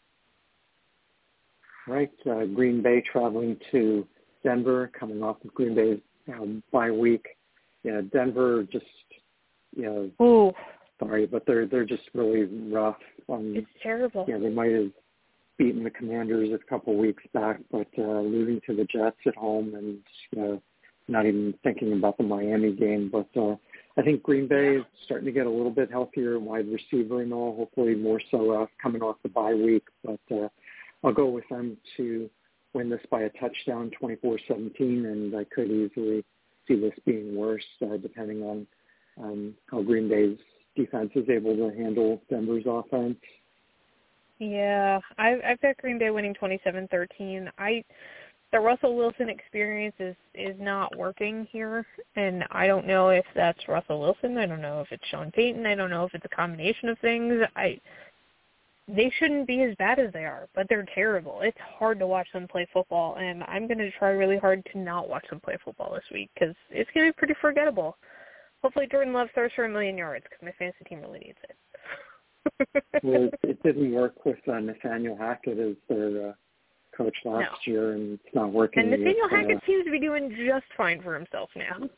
Right, Green Bay traveling to Denver, coming off of Green Bay's bye week. Yeah, Denver just, Ooh. Sorry, but they're just really rough. It's terrible. Yeah, they might have beaten the Commanders a couple of weeks back, but losing to the Jets at home and not even thinking about the Miami game. But I think Green Bay is starting to get a little bit healthier, wide receiver and all, hopefully more so coming off the bye week. But I'll go with them to win this by a touchdown, 24-17, and I could easily see this being worse depending on how Green Bay's defense is able to handle Denver's offense. Yeah, I've got Green Bay winning 27-13. The Russell Wilson experience is not working here, and I don't know if that's Russell Wilson. I don't know if it's Sean Payton. I don't know if it's a combination of things. They shouldn't be as bad as they are, but they're terrible. It's hard to watch them play football, and I'm going to try really hard to not watch them play football this week because it's going to be pretty forgettable. Hopefully Jordan Love throws for 1,000,000 yards because my fantasy team really needs it. Well, it didn't work with Nathaniel Hackett as their coach last year, and it's not working. And Nathaniel Hackett seems to be doing just fine for himself now.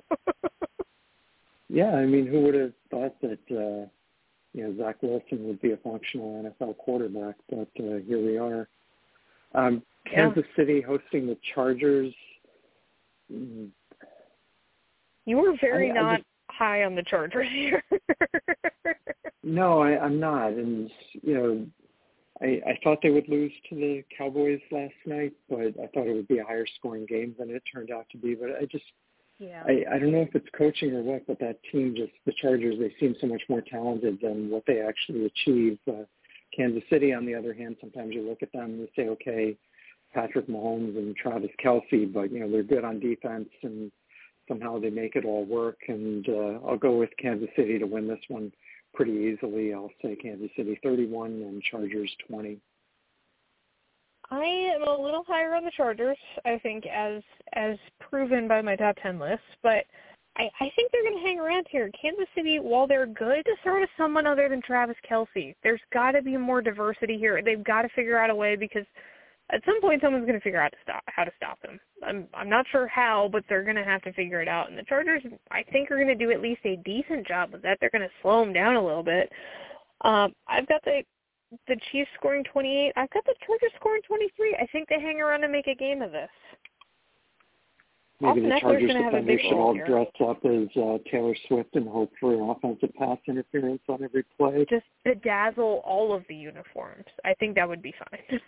Yeah, I mean, who would have thought that Zach Wilson would be a functional NFL quarterback? But here we are. Kansas City hosting the Chargers. You were very not high on the Chargers here. No, I'm not. And, I thought they would lose to the Cowboys last night, but I thought it would be a higher scoring game than it turned out to be. But I don't know if it's coaching or what, but that team the Chargers, they seem so much more talented than what they actually achieve. Kansas City, on the other hand, sometimes you look at them and you say, okay, Patrick Mahomes and Travis Kelce, but, they're good on defense and somehow they make it all work. And I'll go with Kansas City to win this one pretty easily. I'll say Kansas City 31 and Chargers 20. I am a little higher on the Chargers, I think, as proven by my top 10 list, but I think they're going to hang around here. Kansas City, while they're good, to throw to someone other than Travis Kelce. There's got to be more diversity here. They've got to figure out a way because at some point someone's going to figure out how to stop them. I'm not sure how, but they're going to have to figure it out. And the Chargers, I think, are going to do at least a decent job of that. They're going to slow them down a little bit. I've got the Chiefs scoring 28. I've got the Chargers scoring 23. I think they hang around and make a game of this. Maybe the Chargers defenders should all dress up as Taylor Swift and hope for offensive pass interference on every play. Just bedazzle all of the uniforms. I think that would be fine.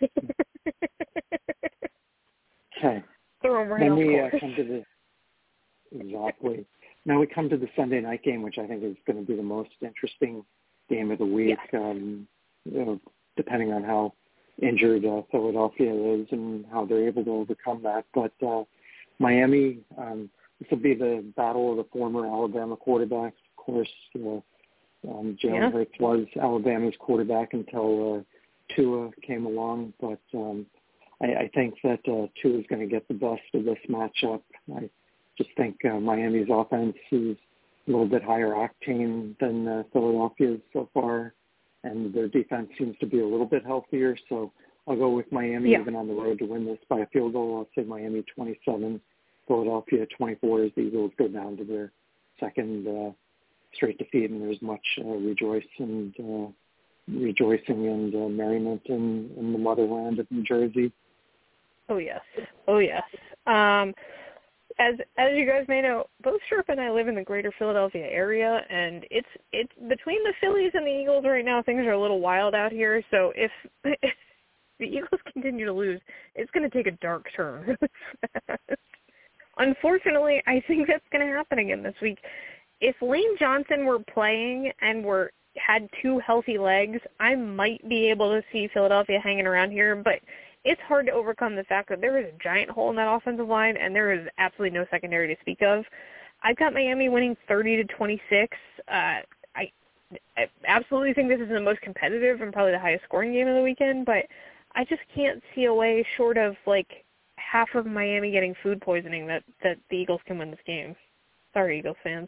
Okay. Then we come to exactly. Now we come to the Sunday night game, which I think is going to be the most interesting game of the week. Yeah. Depending on how injured Philadelphia is and how they're able to overcome that. But Miami, this will be the battle of the former Alabama quarterbacks. Of course, Jalen Hurts was Alabama's quarterback until Tua came along. But I think that Tua is going to get the best of this matchup. I just think Miami's offense is a little bit higher octane than Philadelphia's so far, and their defense seems to be a little bit healthier. So I'll go with Miami even on the road to win this by a field goal. I'll say Miami 27, Philadelphia 24 as the Eagles go down to their second straight defeat, and there's much rejoicing and merriment in the motherland of New Jersey. Oh yes. As you guys may know, both Sherp and I live in the greater Philadelphia area, and it's between the Phillies and the Eagles right now, things are a little wild out here. So if the Eagles continue to lose, it's going to take a dark turn. Unfortunately, I think that's going to happen again this week. If Lane Johnson were playing and had two healthy legs, I might be able to see Philadelphia hanging around here, but it's hard to overcome the fact that there is a giant hole in that offensive line and there is absolutely no secondary to speak of. I've got Miami winning 30-26. I absolutely think this is the most competitive and probably the highest scoring game of the weekend, but I just can't see a way short of half of Miami getting food poisoning that the Eagles can win this game. Sorry, Eagles fans.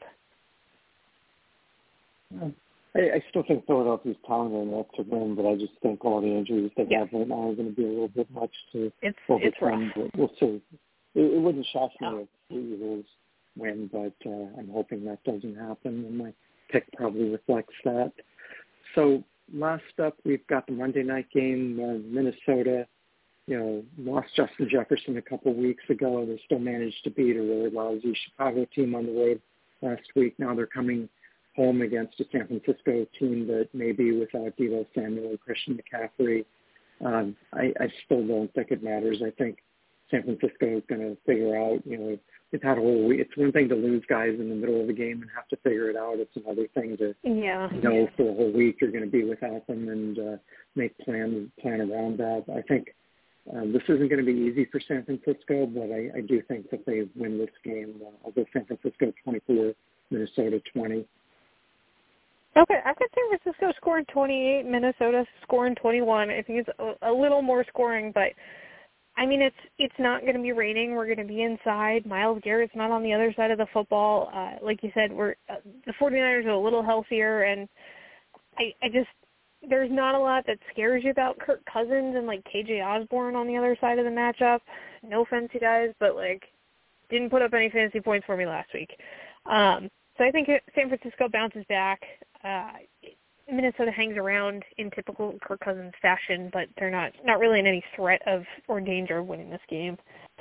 I still think Philadelphia's talented enough to win, but I just think all the injuries they have right now are going to be a little bit much to overcome. But we'll see. It wouldn't shock me if the Eagles win, but I'm hoping that doesn't happen, and my pick probably reflects that. So last up, we've got the Monday night game. Minnesota, lost Justin Jefferson a couple of weeks ago. They still managed to beat a really lousy Chicago team on the road last week. Now they're coming home against a San Francisco team that may be without Deebo Samuel and Christian McCaffrey. I still don't think it matters. I think San Francisco is going to figure out, they've had a whole week. It's one thing to lose guys in the middle of the game and have to figure it out. It's another thing to know for a whole week you're going to be without them and make plan around that. I think this isn't going to be easy for San Francisco, but I do think that they win this game. I'll go San Francisco 24, Minnesota 20. Okay, I've got San Francisco scoring 28, Minnesota scoring 21. I think it's a little more scoring, but, I mean, it's not going to be raining. We're going to be inside. Myles Garrett's not on the other side of the football. Like you said, the 49ers are a little healthier, and I just, there's not a lot that scares you about Kirk Cousins and, like, KJ Osborne on the other side of the matchup. No offense, you guys, but, like, didn't put up any fantasy points for me last week. So I think San Francisco bounces back. Minnesota hangs around in typical Kirk Cousins fashion, but they're not really in any threat of or danger of winning this game.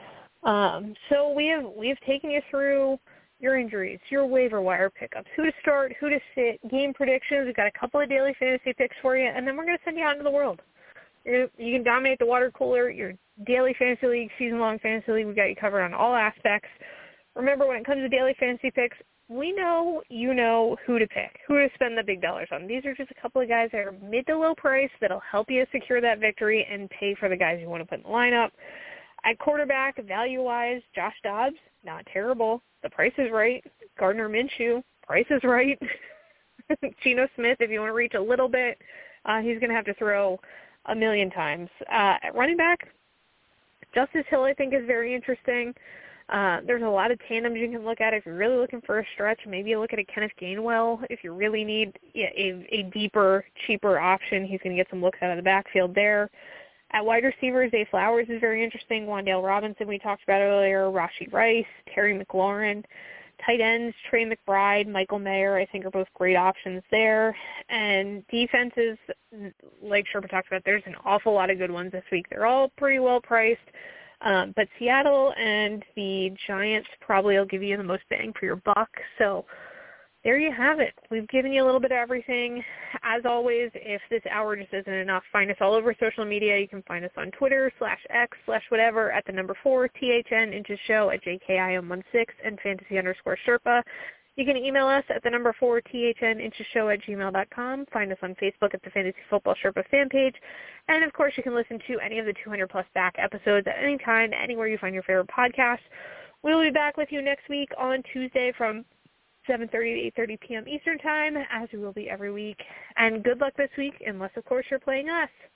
So we have taken you through your injuries, your waiver wire pickups, who to start, who to sit, game predictions. We've got a couple of daily fantasy picks for you, and then we're going to send you out into the world. You can dominate the water cooler, your daily fantasy league, season-long fantasy league. We've got you covered on all aspects. Remember, when it comes to daily fantasy picks, we know you know who to pick, who to spend the big dollars on. These are just a couple of guys that are mid to low price that'll help you secure that victory and pay for the guys you want to put in the lineup. At quarterback, value-wise, Josh Dobbs, not terrible. The price is right. Gardner Minshew, price is right. Geno Smith, if you want to reach a little bit, he's going to have to throw a million times. At running back, Justice Hill, I think, is very interesting. There's a lot of tandems you can look at. If you're really looking for a stretch, maybe you look at a Kenneth Gainwell. If you really need a deeper, cheaper option, he's going to get some looks out of the backfield there. At wide receivers, Zay Flowers is very interesting. Wan'Dale Robinson, we talked about earlier. Rashee Rice, Terry McLaurin. Tight ends, Trey McBride, Michael Mayer, I think are both great options there. And defenses, like Sherpa talked about, there's an awful lot of good ones this week. They're all pretty well priced. But Seattle and the Giants probably will give you the most bang for your buck. So there you have it. We've given you a little bit of everything. As always, if this hour just isn't enough, find us all over social media. You can find us on Twitter, /X/whatever, at the number 4, THN Inches Show, at JKIM16, and fantasy_Sherpa. You can email us at the number 4, THN Inches Show, at gmail.com. Find us on Facebook at the Fantasy Football Sherpa fan page. And, of course, you can listen to any of the 200-plus back episodes at any time, anywhere you find your favorite podcast. We'll be back with you next week on Tuesday from 7:30 to 8:30 p.m. Eastern Time, as we will be every week. And good luck this week, unless, of course, you're playing us.